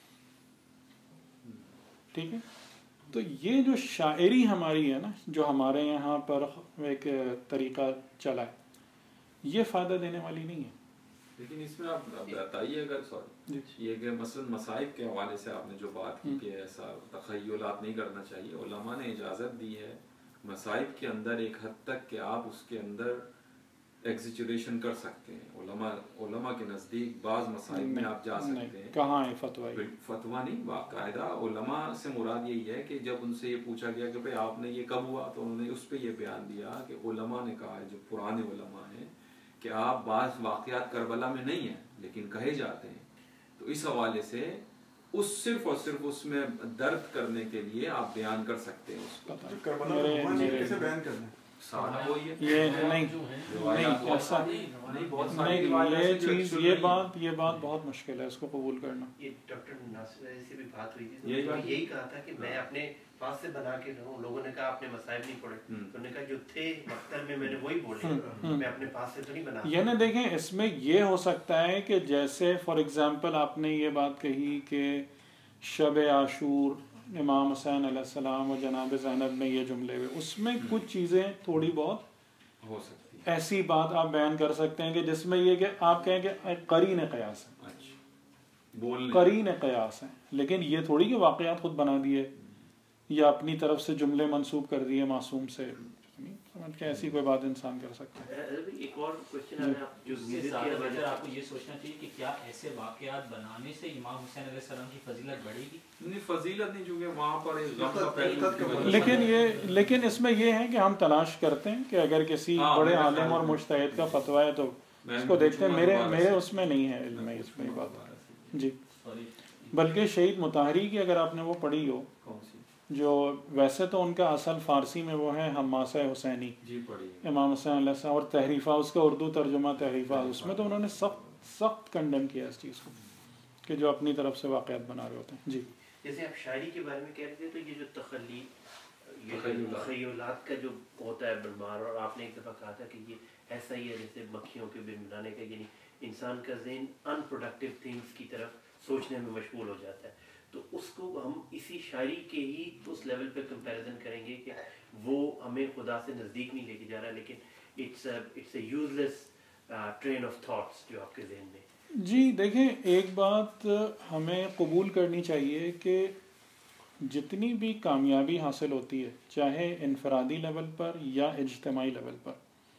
ٹھیک ہے۔ تو یہ جو شاعری ہماری ہے نا، جو ہمارے یہاں پر ایک طریقہ چلا ہے، یہ فائدہ دینے والی نہیں ہے۔ لیکن اس میں آپ بتائیے اگر سوری یہ کہ مثلا مصائب کے حوالے سے آپ نے جو بات کی کہ ایسا تخیلات نہیں کرنا چاہیے، علماء نے اجازت دی ہے مصائب کے اندر ایک حد تک کہ آپ اس کے اندر ایگزیجریشن کر سکتے ہیں۔ علماء علماء کے نزدیک بعض مصائب میں آپ جا سکتے ہیں۔ کہاں ہے فتویٰ؟ فتویٰ نہیں، باقاعدہ علماء سے مراد یہی ہے کہ جب ان سے یہ پوچھا گیا کہ بھئی آپ نے یہ کب ہوا، تو انہوں نے اس پہ یہ بیان دیا کہ علماء نے کہا ہے، جو پرانے علماء ہیں، کہ آپ بعض واقعات کربلا میں نہیں ہیں لیکن کہے جاتے ہیں۔ تو اس حوالے سے اس صرف اور صرف اس میں درد کرنے کے لیے آپ بیان کر سکتے ہیں اس کو. کیسے بیان کرنا ہے؟ یہ نہیں نہیں ایسا نہیں، یہ چیز یہ بات یہ بات بہت مشکل ہے اس کو قبول کرنا. یہ ڈاکٹر ناصر سے بھی بات ہوئی تھی، یہی کہا تھا کہ میں اپنے پاس سے بنا کے رہوں. لوگوں نے کہا آپ نے مصائب نہیں پڑھے، تو انہوں نے کہا جو تھے مکتب میں میں نے وہی بولے، میں اپنے پاس سے تو نہیں بنا. یعنی دیکھیں اس میں یہ ہو سکتا ہے کہ جیسے فار ایگزامپل آپ نے یہ بات کہی کہ شب عاشور امام حسین علیہ السلام و جناب زینب نے یہ جملے ہوئے، اس میں کچھ چیزیں تھوڑی بہت ہو سکتی ایسی بات آپ بیان کر سکتے ہیں کہ جس میں یہ کہ آپ کہیں کہ قرین قیاس ہے، قرین قیاس ہے، لیکن یہ تھوڑی کہ واقعات خود بنا دیے یا اپنی طرف سے جملے منسوب کر دیے معصوم سے، سمجھ کے ایسی کوئی بات انسان کر سکتا ہے. ایک اور کوشچن ہے، جو آپ کو یہ سوچنا چاہیے کہ کیا ایسے واقعات بنانے سے امام حسین علیہ السلام کی فضیلت بڑھے گی؟ نہیں فضیلت نہیں، چونکہ وہاں پر ایک غم کا پہلو. لیکن یہ لیکن اس میں یہ ہے کہ ہم تلاش کرتے ہیں کہ اگر کسی بڑے عالم اور مجتہد کا فتویٰ ہے تو اس کو دیکھتے ہیں. میرے میرے اس میں نہیں ہے علم میں اس میں بات جی. بلکہ شہید مطہری کی اگر آپ نے وہ پڑھی ہو، جو ویسے تو ان کا اصل فارسی میں وہ ہے حماسہ حسینی امام حسین علیہ السلام، اور تحریفہ اس کا اردو ترجمہ تحریفہ، اس میں تو انہوں نے سخت سخت کنڈیم کیا اس چیز کو کہ جو اپنی طرف سے واقعات بنا رہے ہوتے ہیں. جی جیسے آپ شاعری کے بارے میں کہہ رہے تھے، تو یہ جو تخلی یہ تخیلات کا جو ہوتا ہے بنبار، اور آپ نے ایک دفعہ کہا تھا کہ یہ ایسا ہی ہے جیسے مکھیوں کے بن بنانے کا، یعنی انسان کا ذہن ان پروڈکٹیو تھنگس کی طرف سوچنے میں مشغول ہو جاتا ہے. تو اس کو ہم اسی شاعری کے ہی اس لیول پہ کمپیریزن کریں گے کہ وہ ہمیں خدا سے نزدیک نہیں لے کے جا رہا، لیکن it's it's a useless train of thoughts جو آپ کے ذہن میں. جی دیکھیں ایک بات ہمیں قبول کرنی چاہیے کہ جتنی بھی کامیابی حاصل ہوتی ہے، چاہے انفرادی لیول پر یا اجتماعی لیول پر،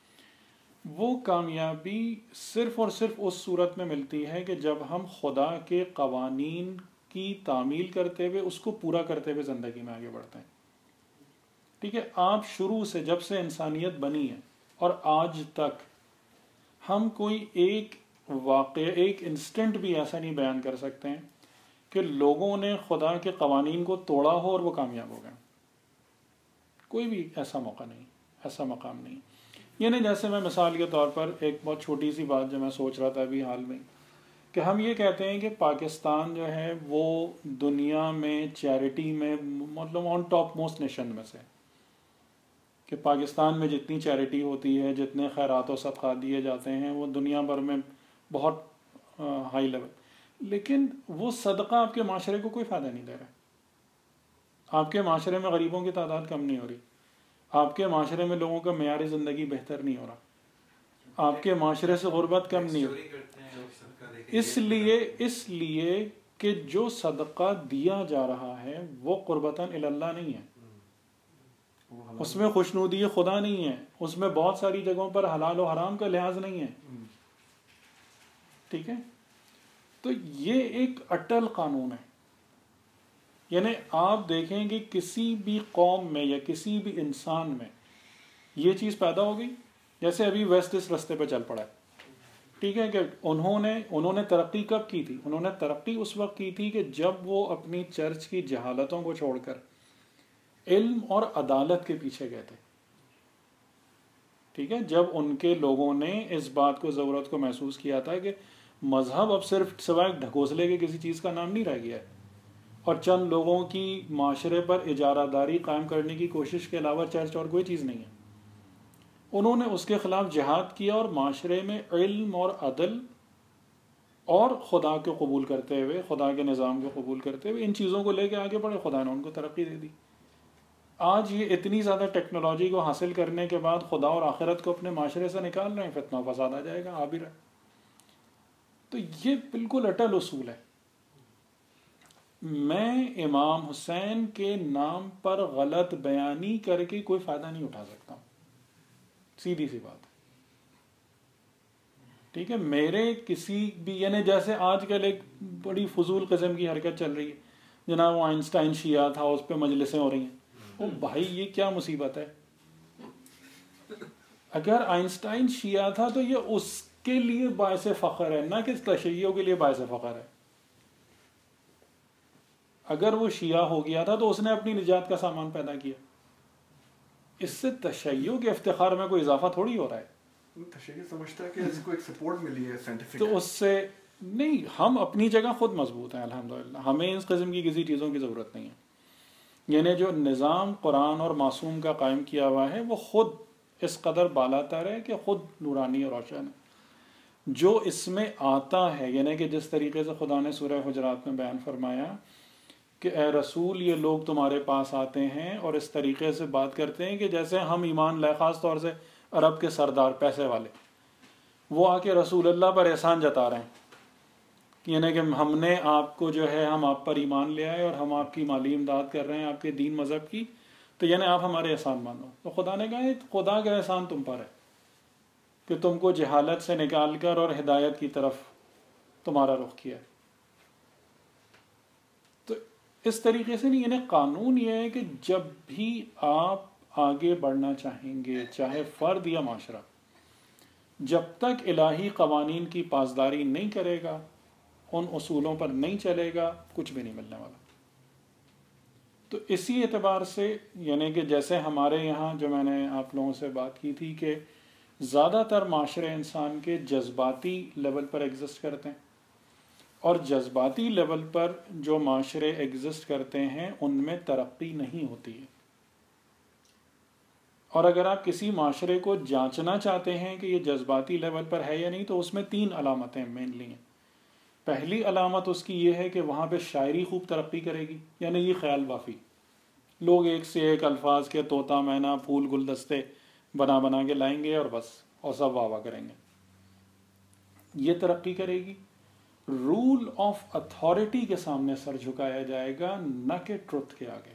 وہ کامیابی صرف اور صرف اس صورت میں ملتی ہے کہ جب ہم خدا کے قوانین کی تعمیل کرتے ہوئے اس کو پورا کرتے ہوئے زندگی میں آگے بڑھتے ہیں. ٹھیک ہے، آپ شروع سے جب سے انسانیت بنی ہے اور آج تک ہم کوئی ایک واقع ایک انسٹنٹ بھی ایسا نہیں بیان کر سکتے ہیں کہ لوگوں نے خدا کے قوانین کو توڑا ہو اور وہ کامیاب ہو گئے. کوئی بھی ایسا موقع نہیں، ایسا مقام نہیں. یعنی جیسے میں مثال کے طور پر ایک بہت چھوٹی سی بات جو میں سوچ رہا تھا ابھی حال میں، کہ ہم یہ کہتے ہیں کہ پاکستان جو ہے وہ دنیا میں چیریٹی میں مطلب آن ٹاپ موسٹ نیشن میں سے، کہ پاکستان میں جتنی چیریٹی ہوتی ہے، جتنے خیرات و صدقات دیے جاتے ہیں، وہ دنیا بھر میں بہت ہائی لیول. لیکن وہ صدقہ آپ کے معاشرے کو کوئی فائدہ نہیں دے رہا. آپ کے معاشرے میں غریبوں کی تعداد کم نہیں ہو رہی، آپ کے معاشرے میں لوگوں کا معیار زندگی بہتر نہیں ہو رہا، آپ کے معاشرے سے غربت کم نہیں ہو رہی. اس لیے اس لیے کہ جو صدقہ دیا جا رہا ہے وہ قربتاً اللہ نہیں ہے، اس میں خوشنودی خدا نہیں ہے، اس میں بہت ساری جگہوں پر حلال و حرام کا لحاظ نہیں ہے. ٹھیک ہے، تو یہ ایک اٹل قانون ہے. یعنی آپ دیکھیں کہ کسی بھی قوم میں یا کسی بھی انسان میں یہ چیز پیدا ہو گئی، جیسے ابھی ویسٹ اس رستے پہ چل پڑا ہے. ٹھیک ہے، کہ انہوں نے انہوں نے ترقی کب کی تھی؟ انہوں نے ترقی اس وقت کی تھی کہ جب وہ اپنی چرچ کی جہالتوں کو چھوڑ کر علم اور عدالت کے پیچھے گئے تھے. ٹھیک ہے، جب ان کے لوگوں نے اس بات کو ضرورت کو محسوس کیا تھا کہ مذہب اب صرف سوائے ڈھکوسلے کے کسی چیز کا نام نہیں رہ گیا ہے، اور چند لوگوں کی معاشرے پر اجارہ داری قائم کرنے کی کوشش کے علاوہ چرچ اور کوئی چیز نہیں ہے. انہوں نے اس کے خلاف جہاد کیا اور معاشرے میں علم اور عدل اور خدا کو قبول کرتے ہوئے، خدا کے نظام کو قبول کرتے ہوئے ان چیزوں کو لے کے آگے بڑھے. خدا نے ان کو ترقی دے دی. آج یہ اتنی زیادہ ٹیکنالوجی کو حاصل کرنے کے بعد خدا اور آخرت کو اپنے معاشرے سے نکال رہے ہیں، فتنہ و فساد آ جائے گا، آ بھی رہا. تو یہ بالکل اٹل اصول ہے. میں امام حسین کے نام پر غلط بیانی کر کے کوئی فائدہ نہیں اٹھا سکتا ہوں، سیدھی سی بات. ٹھیک ہے، میرے کسی بھی یعنی جیسے آج کل ایک بڑی فضول قسم کی حرکت چل رہی ہے، جناب وہ آئنسٹائن شیعہ تھا، اس پہ مجلسیں ہو رہی ہیں. او بھائی یہ کیا مصیبت ہے؟ اگر آئنسٹائن شیعہ تھا تو یہ اس کے لیے باعث فخر ہے، نہ کہ تشیعوں کے لیے باعث فخر ہے. اگر وہ شیعہ ہو گیا تھا تو اس نے اپنی نجات کا سامان پیدا کیا. اس سے تشیع کے افتخار میں کوئی اضافہ تھوڑی ہو رہا ہے. تشیع سمجھتا ہے کہ اس کو ایک سپورٹ ملی ہے سائنٹیفک. تو اس سے نہیں, ہم اپنی جگہ خود مضبوط ہیں الحمدللہ, ہمیں اس قسم کی کسی چیزوں کی ضرورت نہیں ہے. یعنی جو نظام قرآن اور معصوم کا قائم کیا ہوا ہے وہ خود اس قدر بالا تر ہے کہ خود نورانی اور روشن ہے. جو اس میں آتا ہے, یعنی کہ جس طریقے سے خدا نے سورہ حجرات میں بیان فرمایا کہ اے رسول یہ لوگ تمہارے پاس آتے ہیں اور اس طریقے سے بات کرتے ہیں کہ جیسے ہم ایمان لائے, خاص طور سے عرب کے سردار پیسے والے, وہ آ کے رسول اللہ پر احسان جتا رہے ہیں, یعنی کہ ہم نے آپ کو جو ہے ہم آپ پر ایمان لے آئے اور ہم آپ کی مالی امداد کر رہے ہیں آپ کے دین مذہب کی, تو یعنی آپ ہمارے احسان مانو. تو خدا نے کہا خدا کا احسان تم پر ہے کہ تم کو جہالت سے نکال کر اور ہدایت کی طرف تمہارا رخ کیا ہے. تو اس طریقے سے نہیں, یعنی قانون یہ ہے کہ جب بھی آپ آگے بڑھنا چاہیں گے, چاہے فرد یا معاشرہ, جب تک الہی قوانین کی پاسداری نہیں کرے گا, ان اصولوں پر نہیں چلے گا, کچھ بھی نہیں ملنے والا. تو اسی اعتبار سے یعنی کہ جیسے ہمارے یہاں جو میں نے آپ لوگوں سے بات کی تھی کہ زیادہ تر معاشرے انسان کے جذباتی لیول پر ایگزسٹ کرتے ہیں, اور جذباتی لیول پر جو معاشرے ایگزسٹ کرتے ہیں ان میں ترقی نہیں ہوتی ہے. اور اگر آپ کسی معاشرے کو جانچنا چاہتے ہیں کہ یہ جذباتی لیول پر ہے یا نہیں, تو اس میں تین علامتیں مینلی ہیں. پہلی علامت اس کی یہ ہے کہ وہاں پہ شاعری خوب ترقی کرے گی, یعنی یہ خیال بافی, لوگ ایک سے ایک الفاظ کے طوطا مینا پھول گلدستے بنا بنا کے لائیں گے اور بس, اور سب واہ واہ کریں گے. یہ ترقی کرے گی. رول آف اتھارٹی کے سامنے سر جھکایا جائے گا, نہ کہ ٹروتھ کے آگے.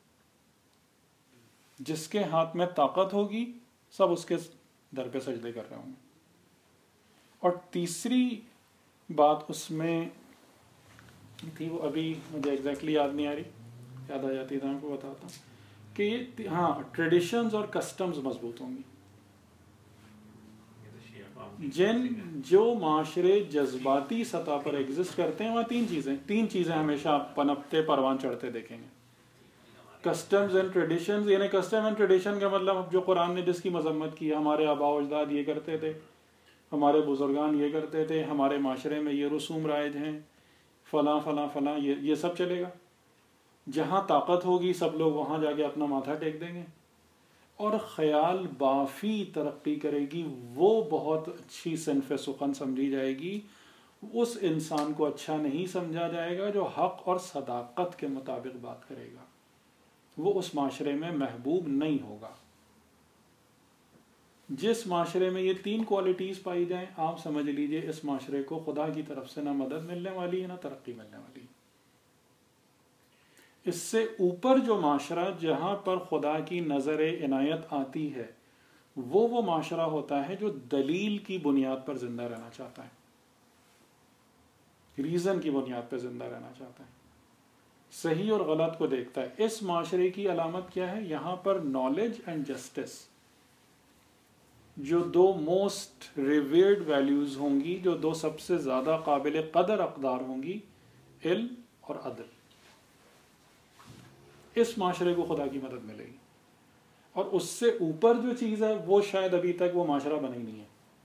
جس کے ہاتھ میں طاقت ہوگی سب اس کے در پہ سجدے کر رہے ہوں گے. اور تیسری بات اس میں تھی, وہ ابھی مجھے ایگزیکٹلی یاد نہیں آ رہی, یاد آ جاتی تو آپ کو بتاتا ہوں کہ یہ ہاں ٹریڈیشنز اور کسٹمز مضبوط ہوں گی. جن جو معاشرے جذباتی سطح پر ایگزسٹ کرتے ہیں وہاں تین چیزیں تین چیزیں ہمیشہ پنپتے پروان چڑھتے دیکھیں گے. کسٹمز اینڈ ٹریڈیشنز, یعنی کسٹم اینڈ ٹریڈیشن کا مطلب جو قرآن نے جس کی مذمت کی, ہمارے آباء و اجداد یہ کرتے تھے, ہمارے بزرگان یہ کرتے تھے, ہمارے معاشرے میں یہ رسوم رائج ہیں, فلاں فلاں فلاں, یہ یہ سب چلے گا. جہاں طاقت ہوگی سب لوگ وہاں جا کے اپنا ماتھا ٹیک دیں گے. اور خیال بافی ترقی کرے گی, وہ بہت اچھی صنف سخن سمجھی جائے گی. اس انسان کو اچھا نہیں سمجھا جائے گا جو حق اور صداقت کے مطابق بات کرے گا, وہ اس معاشرے میں محبوب نہیں ہوگا. جس معاشرے میں یہ تین کوالٹیز پائی جائیں, آپ سمجھ لیجئے اس معاشرے کو خدا کی طرف سے نہ مدد ملنے والی ہے نہ ترقی ملنے والی ہے. اس سے اوپر جو معاشرہ جہاں پر خدا کی نظر عنایت آتی ہے, وہ وہ معاشرہ ہوتا ہے جو دلیل کی بنیاد پر زندہ رہنا چاہتا ہے, ریزن کی بنیاد پر زندہ رہنا چاہتا ہے, صحیح اور غلط کو دیکھتا ہے. اس معاشرے کی علامت کیا ہے؟ یہاں پر نالج اینڈ جسٹس, جو دو موسٹ ریویرڈ ویلیوز ہوں گی, جو دو سب سے زیادہ قابل قدر اقدار ہوں گی, علم اور عدل. اس معاشرے کو خدا کی مدد ملے گی. اور اس سے اوپر جو چیز ہے وہ شاید ابھی تک وہ معاشرہ بنا ہی نہیں ہے.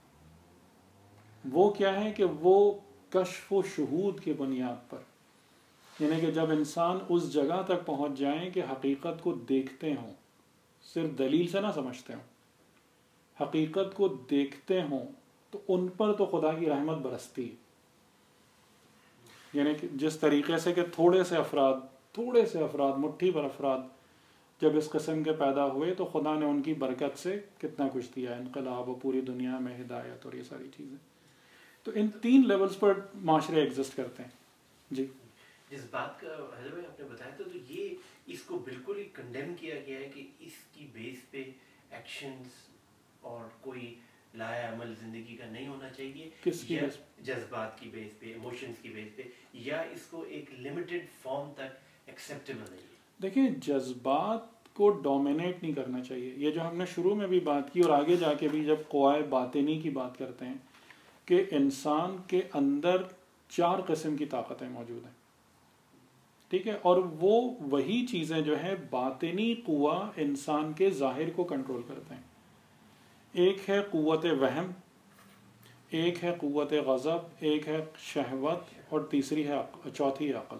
وہ کیا ہے کہ وہ کشف و شہود کی بنیاد پر, یعنی کہ جب انسان اس جگہ تک پہنچ جائیں کہ حقیقت کو دیکھتے ہوں, صرف دلیل سے نہ سمجھتے ہوں, حقیقت کو دیکھتے ہوں, تو ان پر تو خدا کی رحمت برستی ہے. یعنی کہ جس طریقے سے کہ تھوڑے سے افراد تھوڑے سے افراد مٹھی بھر افراد جب اس قسم کے پیدا ہوئے تو خدا نے ان کی برکت سے کتنا کچھ دیا, انقلاب و پوری دنیا میں ہدایت اور یہ ساری چیزیں. تو ان تین لیولز پر معاشرے ایگزسٹ کرتے ہیں. جی جس بات کا حضرت بھائی آپ نے بتایا تھا, تو یہ اس کو بالکل ہی کنڈیم کیا گیا ہے کہ اس کی بیس پہ ایکشنز اور کوئی لایا عمل زندگی کا نہیں ہونا چاہیے, کس کی یا بیس جذبات کی بیس پہ, ایموشنز کی بیس پہ, یا اس کو ایک لمیٹڈ فارم تک ایکسیپٹیبل نہیں ہے. دیکھیں جذبات کو ڈومینیٹ نہیں کرنا چاہیے. یہ جو ہم نے شروع میں بھی بات کی اور آگے جا کے بھی جب قوائے باطنی کی بات کرتے ہیں کہ انسان کے اندر چار قسم کی طاقتیں موجود ہیں. ٹھیک ہے. اور وہ وہی چیزیں جو ہیں باطنی قوہ انسان کے ظاہر کو کنٹرول کرتے ہیں. ایک ہے قوت وہم، ایک ہے قوت غضب، ایک ہے شہوت، اور تیسری ہے چوتھی عقل.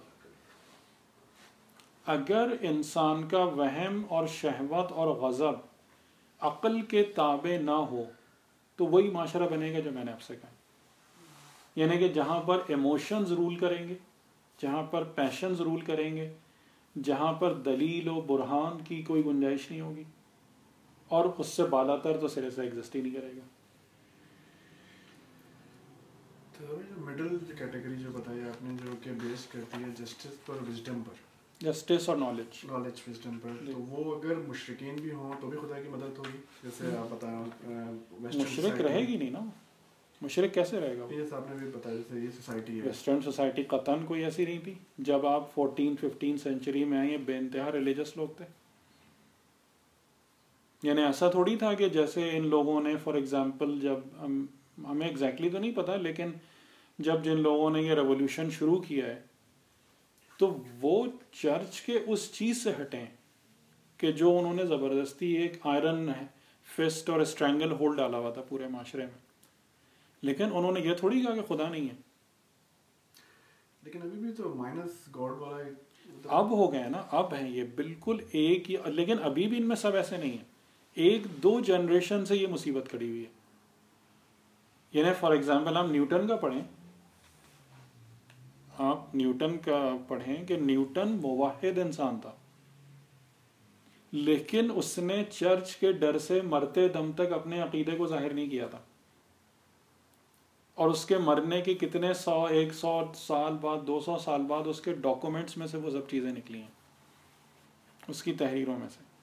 اگر انسان کا وہم اور شہوت اور غضب عقل کے تابع نہ ہو تو وہی معاشرہ بنے گا جو میں نے آپ سے کہا. یعنی کہ جہاں پر ایموشنز رول کریں گے، جہاں پر پیشنز رول کریں گے، جہاں پر دلیل و برہان کی کوئی گنجائش نہیں ہوگی، اور اس سے بالا تر تو سرے سے ایگزسٹ ہی نہیں کرے گا. تو مڈل کیٹیگری جو بتائی آپ نے، جو کہ بیس کرتی ہے جسٹس پر، وزڈم پر، جسٹس اور نالج نالج وزڈم پر، تو وہ اگر مشرکین بھی ہوں تو بھی خدا کی مدد ہوگی. جیسے آپ بتائیں مشرک رہے گی نہیں نا، مشرک کیسے رہے گا؟ یہ صاحب نے بھی بتایا جیسے یہ سوسائٹی ہے، ویسٹرن سوسائٹی قطعاً کوئی ایسی نہیں تھی. جب آپ فورٹین ففٹین سینچری میں آئے بے انتہا ریلیجس لوگ تھے. یعنی ایسا تھوڑی تھا کہ جیسے ان لوگوں نے فار ایگزامپل، جب ہم ہمیں ایگزیکٹلی تو نہیں پتا، لیکن جب جن لوگوں نے یہ ریولوشن شروع کیا ہے تو وہ چرچ کے اس چیز سے ہٹیں کہ جو انہوں نے زبردستی ایک آئرن فسٹ اور اسٹرینگل ہولڈ ڈالا ہوا تھا پورے معاشرے میں. لیکن انہوں نے یہ تھوڑی کہا کہ خدا نہیں ہے. لیکن ابھی بھی تو مائنس گاڈ والا اب ہو گئے نا، اب ہیں یہ بالکل ایک ہی. لیکن ابھی بھی ان میں سب ایسے نہیں ہیں. ایک دو جنریشن سے یہ مصیبت کھڑی ہوئی ہے. یعنی فار ایگزامپل ہم نیوٹن کا پڑھیں، آپ نیوٹن کا پڑھیں کہ نیوٹن موحد انسان تھا، لیکن اس نے چرچ کے ڈر سے مرتے دم تک اپنے عقیدے کو ظاہر نہیں کیا تھا. اور اس کے مرنے کے کتنے سو ایک سو سال بعد، دو سو سال بعد اس کے ڈاکومنٹس میں سے وہ سب چیزیں نکلی ہیں، اس کی تحریروں میں سے،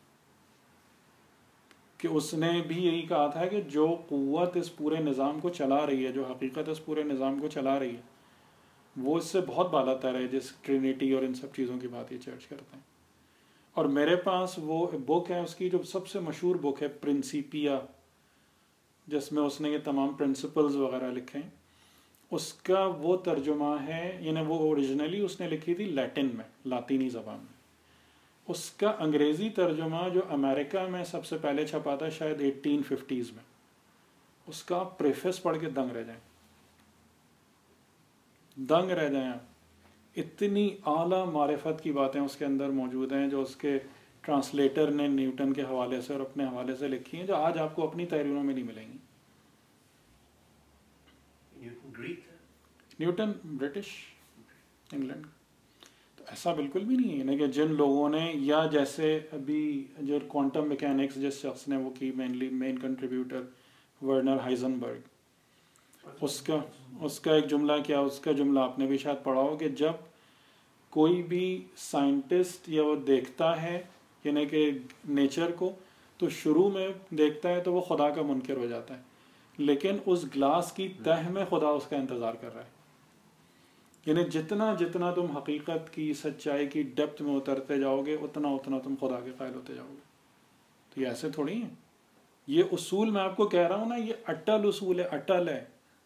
کہ اس نے بھی یہی کہا تھا کہ جو قوت اس پورے نظام کو چلا رہی ہے، جو حقیقت اس پورے نظام کو چلا رہی ہے، وہ اس سے بہت بالا تر ہے جس ٹرینیٹی اور ان سب چیزوں کی بات یہ چرچ کرتے ہیں. اور میرے پاس وہ بک ہے اس کی جو سب سے مشہور بک ہے، پرنسیپیا، جس میں اس نے یہ تمام پرنسپلز وغیرہ لکھے ہیں. اس کا وہ ترجمہ ہے، یعنی وہ اوریجنلی اس نے لکھی تھی لیٹن میں، لاطینی زبان میں. اس کا انگریزی ترجمہ جو امریکہ میں سب سے پہلے چھپا تھا شاید ایٹین ففٹیز میں، اس کا پریفس پڑھ کے دنگ رہ جائیں، دنگ رہ جائیں آپ. اتنی اعلیٰ معرفت کی باتیں اس کے اندر موجود ہیں جو اس کے ٹرانسلیٹر نے نیوٹن کے حوالے سے اور اپنے حوالے سے لکھی ہیں، جو آج آپ کو اپنی تحریروں میں نہیں ملیں گی. Newton British, England. تو ایسا بالکل بھی نہیں ہے کہ جن لوگوں نے، یا جیسے ابھی جو کوانٹم میکینکس جس شخص نے وہ کی، mainly main contributor Werner Heisenberg, اس کا اس کا ایک جملہ کیا، اس کا جملہ آپ نے بھی شاید پڑھا ہو کہ جب کوئی بھی سائنٹسٹ یا وہ دیکھتا ہے یعنی کہ نیچر کو، تو شروع میں دیکھتا ہے تو وہ خدا کا منکر ہو جاتا ہے، لیکن اس گلاس کی تہ میں خدا اس کا انتظار کر رہا ہے. یعنی جتنا جتنا تم حقیقت کی، سچائی کی ڈیپتھ میں اترتے جاؤ گے، اتنا اتنا تم خدا کے قائل ہوتے جاؤ گے. تو یہ ایسے تھوڑی ہیں. یہ اصول میں آپ کو کہہ رہا ہوں نا، یہ اٹل اصول ہے، اٹل ہے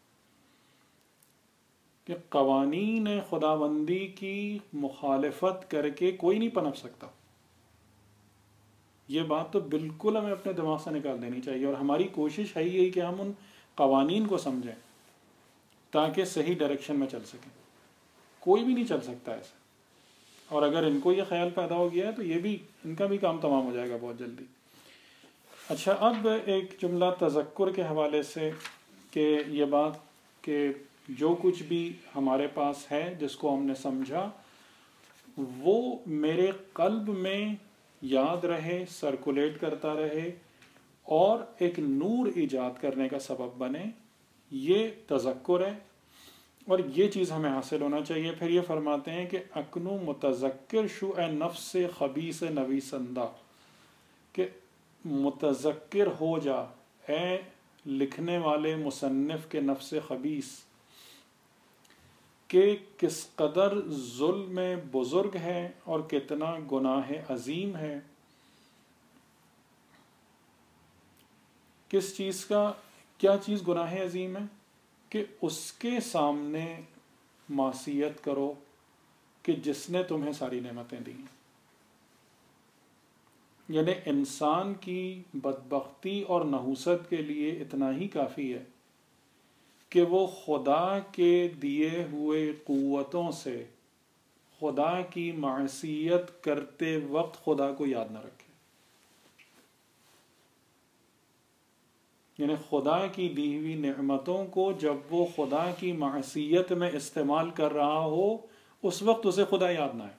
کہ قوانین خداوندی کی مخالفت کر کے کوئی نہیں پنپ سکتا. یہ بات تو بالکل ہمیں اپنے دماغ سے نکال دینی چاہیے، اور ہماری کوشش ہے یہی کہ ہم ان قوانین کو سمجھیں تاکہ صحیح ڈائریکشن میں چل سکیں. کوئی بھی نہیں چل سکتا ایسے، اور اگر ان کو یہ خیال پیدا ہو گیا ہے تو یہ بھی، ان کا بھی کام تمام ہو جائے گا بہت جلدی. اچھا، اب ایک جملہ تذکر کے حوالے سے، کہ یہ بات کہ جو کچھ بھی ہمارے پاس ہے جس کو ہم نے سمجھا، وہ میرے قلب میں یاد رہے، سرکولیٹ کرتا رہے، اور ایک نور ایجاد کرنے کا سبب بنے. یہ تذکر ہے، اور یہ چیز ہمیں حاصل ہونا چاہیے. پھر یہ فرماتے ہیں کہ اکنو متذکر شو اے نفس خبیث نویسندہ، کہ متذکر ہو جا اے لکھنے والے مصنف کے نفس خبیث، کہ کس قدر ظلم بزرگ ہے اور کتنا گناہ عظیم ہے. کس چیز کا، کیا چیز گناہ عظیم ہے؟ کہ اس کے سامنے معصیت کرو، کہ جس نے تمہیں ساری نعمتیں دی ہیں. یعنی انسان کی بدبختی اور نحوست کے لیے اتنا ہی کافی ہے کہ وہ خدا کے دیے ہوئے قوتوں سے خدا کی معصیت کرتے وقت خدا کو یاد نہ رکھے. یعنی خدا کی دی ہوئی نعمتوں کو جب وہ خدا کی معصیت میں استعمال کر رہا ہو اس وقت اسے خدا یاد نہ آئے.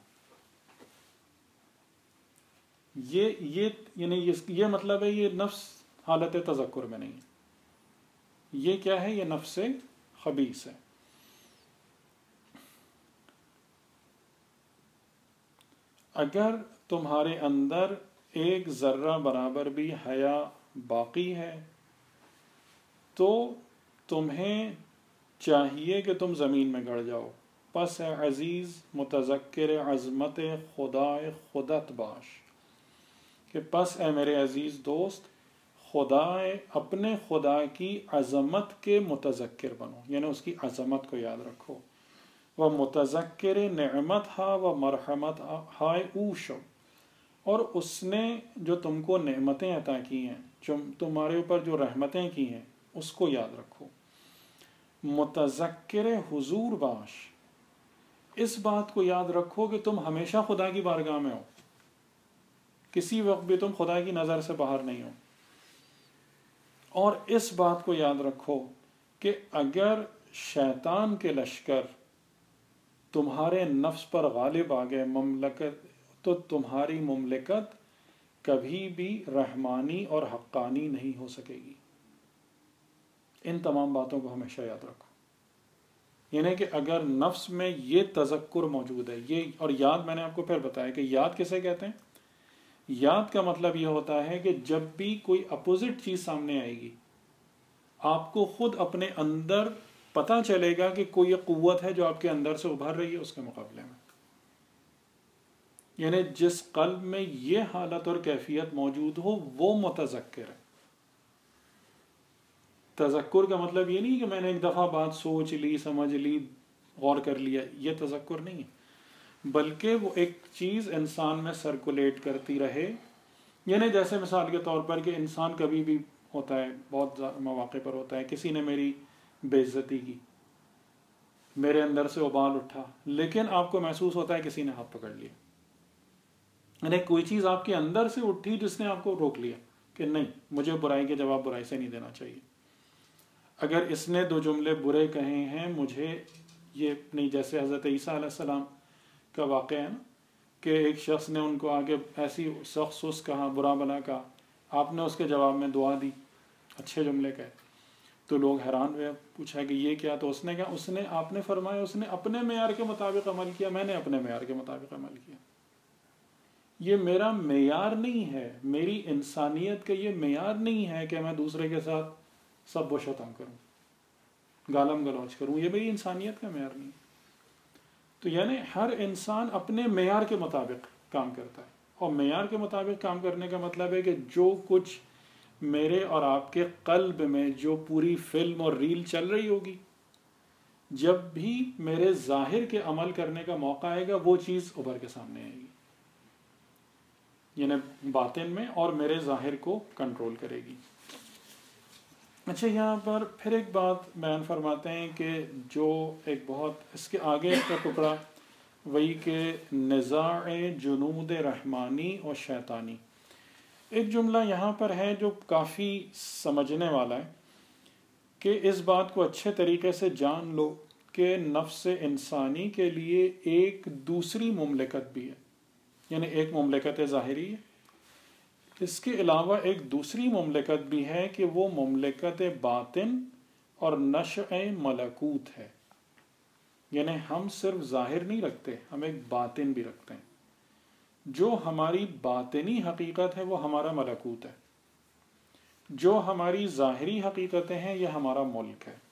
یہ یہ یعنی یہ مطلب ہے یہ نفس حالت تذکر میں نہیں ہے. یہ کیا ہے؟ یہ نفس خبیث ہے. اگر تمہارے اندر ایک ذرہ برابر بھی حیا باقی ہے تو تمہیں چاہیے کہ تم زمین میں گڑ جاؤ. پس اے عزیز متذکر عظمت خدا خودت باش، کہ پس اے میرے عزیز دوست خدا اپنے خدا کی عظمت کے متذکر بنو، یعنی اس کی عظمت کو یاد رکھو. وہ متذکر نعمت ہا و مرحمت ہائے اوشو، اور اس نے جو تم کو نعمتیں عطا کی ہیں، جو تمہارے اوپر جو رحمتیں کی ہیں اس کو یاد رکھو. متذکر حضور باش، اس بات کو یاد رکھو کہ تم ہمیشہ خدا کی بارگاہ میں ہو، کسی وقت بھی تم خدا کی نظر سے باہر نہیں ہو. اور اس بات کو یاد رکھو کہ اگر شیطان کے لشکر تمہارے نفس پر غالب آ گئے مملکت تو تمہاری مملکت کبھی بھی رحمانی اور حقانی نہیں ہو سکے گی. ان تمام باتوں کو ہمیشہ یاد رکھو. یعنی کہ اگر نفس میں یہ تذکر موجود ہے، یہ اور یاد میں نے آپ کو پھر بتایا کہ یاد کسے کہتے ہیں. یاد کا مطلب یہ ہوتا ہے کہ جب بھی کوئی اپوزٹ چیز سامنے آئے گی آپ کو خود اپنے اندر پتہ چلے گا کہ کوئی قوت ہے جو آپ کے اندر سے ابھر رہی ہے اس کے مقابلے میں. یعنی جس قلب میں یہ حالت اور کیفیت موجود ہو وہ متذکر ہے. تذکر کا مطلب یہ نہیں کہ میں نے ایک دفعہ بات سوچ لی، سمجھ لی، غور کر لیا، یہ تذکر نہیں ہے، بلکہ وہ ایک چیز انسان میں سرکولیٹ کرتی رہے. یعنی جیسے مثال کے طور پر کہ انسان کبھی بھی ہوتا ہے، بہت مواقع پر ہوتا ہے، کسی نے میری بے عزتی کی، میرے اندر سے ابال اٹھا، لیکن آپ کو محسوس ہوتا ہے کسی نے ہاتھ پکڑ لیا. یعنی کوئی چیز آپ کے اندر سے اٹھی جس نے آپ کو روک لیا کہ نہیں، مجھے برائی کے جواب برائی سے نہیں دینا چاہیے. اگر اس نے دو جملے برے کہے ہیں مجھے یہ نہیں، جیسے حضرت عیسیٰ علیہ السلام کا واقعہ ہے نا کہ ایک شخص نے ان کو آگے ایسی سخت سس کہا، برا بلا کہا، آپ نے اس کے جواب میں دعا دی، اچھے جملے کہے، تو لوگ حیران ہوئے، پوچھا کہ یہ کیا؟ تو اس نے کہا، اس نے آپ نے فرمایا اس نے اپنے معیار کے مطابق عمل کیا، میں نے اپنے معیار کے مطابق عمل کیا. یہ میرا معیار نہیں ہے، میری انسانیت کا یہ معیار نہیں ہے کہ میں دوسرے کے ساتھ سب و شتم کروں، گالم گلوچ کروں، یہ میری انسانیت کا معیار نہیں. تو یعنی ہر انسان اپنے معیار کے مطابق کام کرتا ہے، اور معیار کے مطابق کام کرنے کا مطلب ہے کہ جو کچھ میرے اور آپ کے قلب میں جو پوری فلم اور ریل چل رہی ہوگی، جب بھی میرے ظاہر کے عمل کرنے کا موقع آئے گا وہ چیز ابھر کے سامنے آئے گی، یعنی باطن میں، اور میرے ظاہر کو کنٹرول کرے گی. اچھا، یہاں پر پھر ایک بات بیان فرماتے ہیں کہ جو ایک بہت اس کے آگے کا ٹکڑا وہی کہ نزاع جنود رحمانی اور شیطانی، ایک جملہ یہاں پر ہے جو کافی سمجھنے والا ہے کہ اس بات کو اچھے طریقے سے جان لو کہ نفس انسانی کے لیے ایک دوسری مملکت بھی ہے. یعنی ایک مملکت ظاہری ہے، اس کے علاوہ ایک دوسری مملکت بھی ہے کہ وہ مملکت باطن اور نشع ملکوت ہے. یعنی ہم صرف ظاہر نہیں رکھتے، ہم ایک باطن بھی رکھتے ہیں. جو ہماری باطنی حقیقت ہے وہ ہمارا ملکوت ہے، جو ہماری ظاہری حقیقتیں ہیں یہ ہمارا ملک ہے.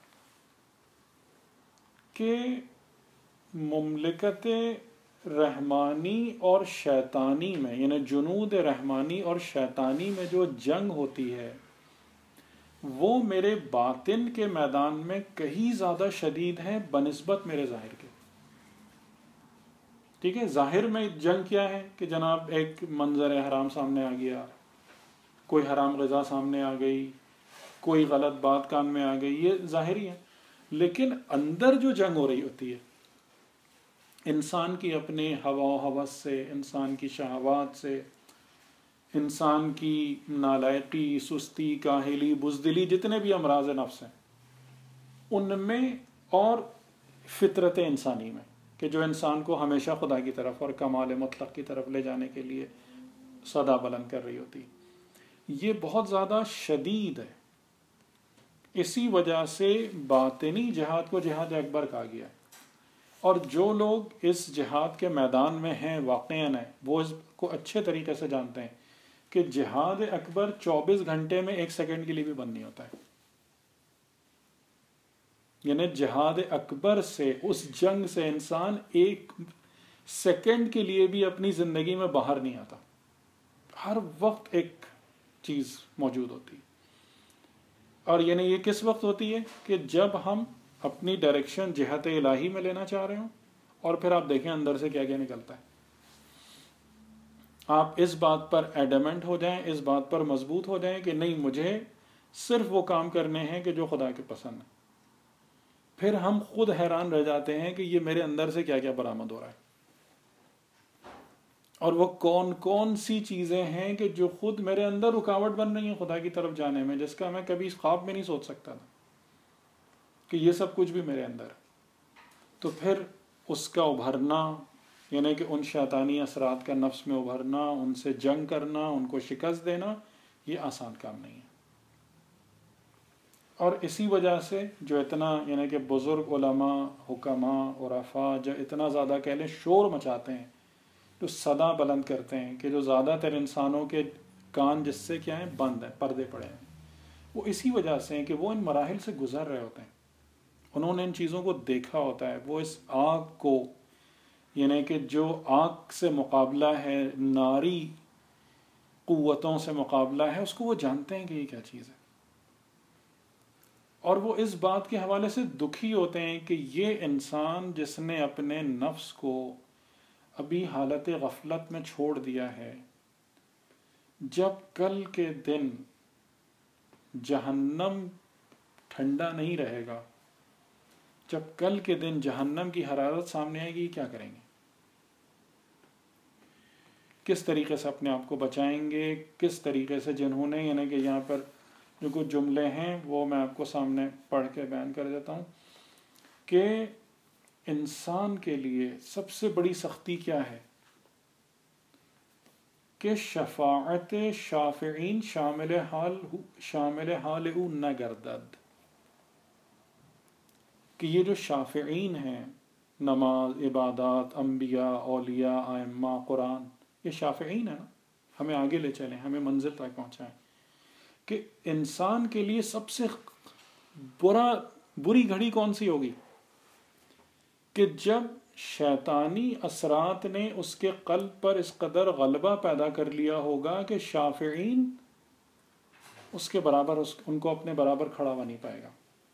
کہ مملکت رحمانی اور شیطانی میں، یعنی جنود رحمانی اور شیطانی میں جو جنگ ہوتی ہے وہ میرے باطن کے میدان میں کہیں زیادہ شدید ہے بنسبت میرے ظاہر کے. ٹھیک ہے. ظاہر میں جنگ کیا ہے کہ جناب ایک منظر حرام سامنے آ گیا, کوئی حرام غذا سامنے آ گئی, کوئی غلط بات کان میں آ گئی, یہ ظاہری ہے. لیکن اندر جو جنگ ہو رہی ہوتی ہے انسان کی اپنے ہوا و ہوس سے, انسان کی شہوات سے, انسان کی نالائقی, سستی, کاہلی, بزدلی, جتنے بھی امراض نفس ہیں ان میں, اور فطرت انسانی میں کہ جو انسان کو ہمیشہ خدا کی طرف اور کمال مطلق کی طرف لے جانے کے لیے صدا بلند کر رہی ہوتی, یہ بہت زیادہ شدید ہے. اسی وجہ سے باطنی جہاد کو جہاد اکبر کہا گیا ہے. اور جو لوگ اس جہاد کے میدان میں ہیں واقعاً ہیں وہ اس کو اچھے طریقے سے جانتے ہیں کہ جہاد اکبر چوبیس گھنٹے میں ایک سیکنڈ کے لیے بھی بند نہیں ہوتا ہے. یعنی جہاد اکبر سے, اس جنگ سے انسان ایک سیکنڈ کے لیے بھی اپنی زندگی میں باہر نہیں آتا. ہر وقت ایک چیز موجود ہوتی ہے. اور یعنی یہ کس وقت ہوتی ہے کہ جب ہم اپنی ڈائریکشن جہت الہی میں لینا چاہ رہے ہوں, اور پھر آپ دیکھیں اندر سے کیا کیا نکلتا ہے. آپ اس بات پر ایڈمنٹ ہو جائیں, اس بات پر مضبوط ہو جائیں کہ نہیں, مجھے صرف وہ کام کرنے ہیں کہ جو خدا کے پسند ہیں. پھر ہم خود حیران رہ جاتے ہیں کہ یہ میرے اندر سے کیا کیا برآمد ہو رہا ہے, اور وہ کون کون سی چیزیں ہیں کہ جو خود میرے اندر رکاوٹ بن رہی ہیں خدا کی طرف جانے میں, جس کا میں کبھی خواب میں نہیں سوچ سکتا تھا کہ یہ سب کچھ بھی میرے اندر. تو پھر اس کا ابھرنا, یعنی کہ ان شیطانی اثرات کا نفس میں ابھرنا, ان سے جنگ کرنا, ان کو شکست دینا, یہ آسان کام نہیں ہے. اور اسی وجہ سے جو اتنا یعنی کہ بزرگ علماء, حکماء, عرفاء جو اتنا زیادہ کہہ لیں شور مچاتے ہیں, جو صدا بلند کرتے ہیں کہ جو زیادہ تر انسانوں کے کان جس سے کیا ہیں بند ہیں, پردے پڑے ہیں, وہ اسی وجہ سے ہیں کہ وہ ان مراحل سے گزر رہے ہوتے ہیں. انہوں نے ان چیزوں کو دیکھا ہوتا ہے. وہ اس آگ کو, یعنی کہ جو آگ سے مقابلہ ہے, ناری قوتوں سے مقابلہ ہے, اس کو وہ جانتے ہیں کہ یہ کیا چیز ہے. اور وہ اس بات کے حوالے سے دکھی ہوتے ہیں کہ یہ انسان جس نے اپنے نفس کو ابھی حالت غفلت میں چھوڑ دیا ہے, جب کل کے دن جہنم ٹھنڈا نہیں رہے گا, جب کل کے دن جہنم کی حرارت سامنے آئے گی, کیا کریں گے, کس طریقے سے اپنے آپ کو بچائیں گے, کس طریقے سے, جنہوں نے یعنی کہ یہاں پر جو کچھ جملے ہیں وہ میں آپ کو سامنے پڑھ کے بیان کر دیتا ہوں کہ انسان کے لیے سب سے بڑی سختی کیا ہے کہ شفاعت شافعین شامل حال شامل حال او نہ گردد. کہ یہ جو شافعین ہیں, نماز, عبادات, انبیاء, اولیاء, ائمہ, قرآن, یہ شافعین ہیں نا, ہمیں آگے لے چلیں, ہمیں منزل تک پہنچائیں. کہ انسان کے لیے سب سے برا بری گھڑی کون سی ہوگی کہ جب شیطانی اثرات نے اس کے قلب پر اس قدر غلبہ پیدا کر لیا ہوگا کہ شافعین اس کے برابر, اس ان کو اپنے برابر کھڑا ہوا نہیں پائے گا.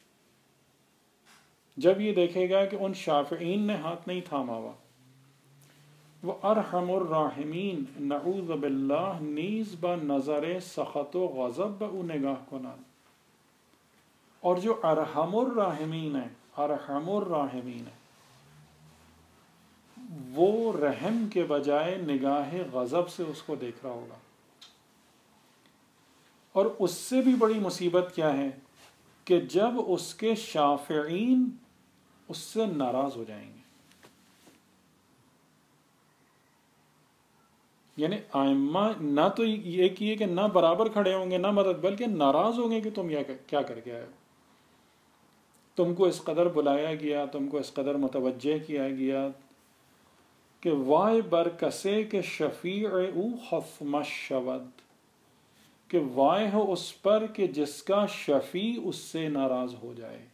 جب یہ دیکھے گا کہ ان شافعین نے ہاتھ نہیں تھاما ہوا, وہ ارحم الراحمین نعوذ باللہ نیز با نظر سخط و غضب او نگاہ کنند. اور جو ارحم الراحمین ہے, ارحم الراحمین ہے, وہ رحم کے بجائے نگاہ غضب سے اس کو دیکھ رہا ہوگا. اور اس سے بھی بڑی مصیبت کیا ہے کہ جب اس کے شافعین اس سے ناراض ہو جائیں گے. یعنی ائمہ نہ تو یہ کیے کہ نہ برابر کھڑے ہوں گے نہ مدد, بلکہ ناراض ہوں گے کہ تم کیا کر کے آئے ہو, تم کو اس قدر بلایا گیا, تم کو اس قدر متوجہ کیا گیا کہ وائے برکسے کے شفیع او خفمش شود, کہ وائے ہو اس پر کہ جس کا شفیع اس سے ناراض ہو جائے.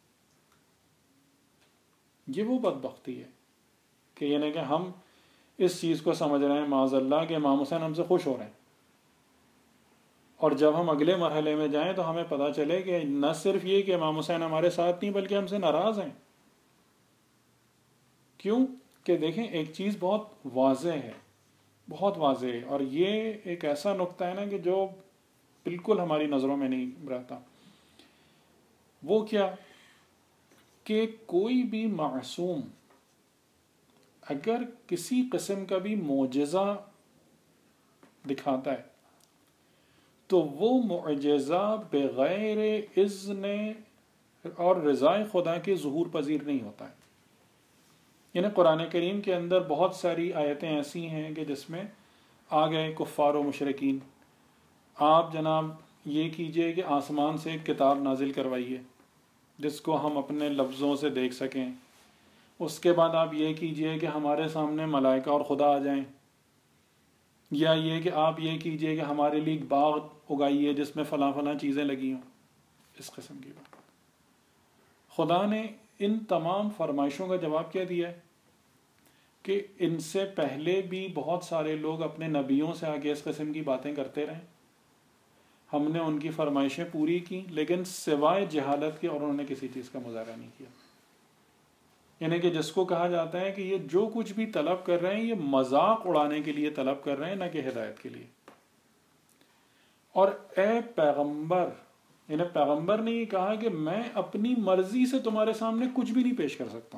یہ وہ بدبختی ہے کہ یعنی کہ ہم اس چیز کو سمجھ رہے ہیں معاذ اللہ کہ امام حسین ہم سے خوش ہو رہے ہیں, اور جب ہم اگلے مرحلے میں جائیں تو ہمیں پتہ چلے کہ نہ صرف یہ کہ امام حسین ہمارے ساتھ نہیں بلکہ ہم سے ناراض ہیں. کیوں؟ کہ دیکھیں ایک چیز بہت واضح ہے، بہت واضح ہے، اور یہ ایک ایسا نقطہ ہے نا کہ جو بالکل ہماری نظروں میں نہیں رہتا. وہ کیا کہ کوئی بھی معصوم اگر کسی قسم کا بھی معجزہ دکھاتا ہے تو وہ معجزہ بغیر اذن اور رضائے خدا کے ظہور پذیر نہیں ہوتا ہے. یعنی قرآن کریم کے اندر بہت ساری آیتیں ایسی ہیں کہ جس میں آ گئے کفار و مشرکین، آپ جناب یہ کیجئے کہ آسمان سے ایک کتاب نازل کروائیے جس کو ہم اپنے لفظوں سے دیکھ سکیں، اس کے بعد آپ یہ کیجئے کہ ہمارے سامنے ملائکہ اور خدا آ جائیں، یا یہ کہ آپ یہ کیجئے کہ ہمارے لیے ایک باغ اگائیے جس میں فلاں فلاں چیزیں لگی ہوں. اس قسم کی بات. خدا نے ان تمام فرمائشوں کا جواب کیا دیا ہے کہ ان سے پہلے بھی بہت سارے لوگ اپنے نبیوں سے آگے اس قسم کی باتیں کرتے رہے، ہم نے ان کی فرمائشیں پوری کی، لیکن سوائے جہالت کے اور انہوں نے کسی چیز کا مظاہرہ نہیں کیا. یعنی کہ جس کو کہا جاتا ہے کہ یہ جو کچھ بھی طلب کر رہے ہیں یہ مذاق اڑانے کے لیے طلب کر رہے ہیں، نہ کہ ہدایت کے لیے. اور اے پیغمبر، یعنی پیغمبر نے یہ کہا کہ میں اپنی مرضی سے تمہارے سامنے کچھ بھی نہیں پیش کر سکتا ہوں.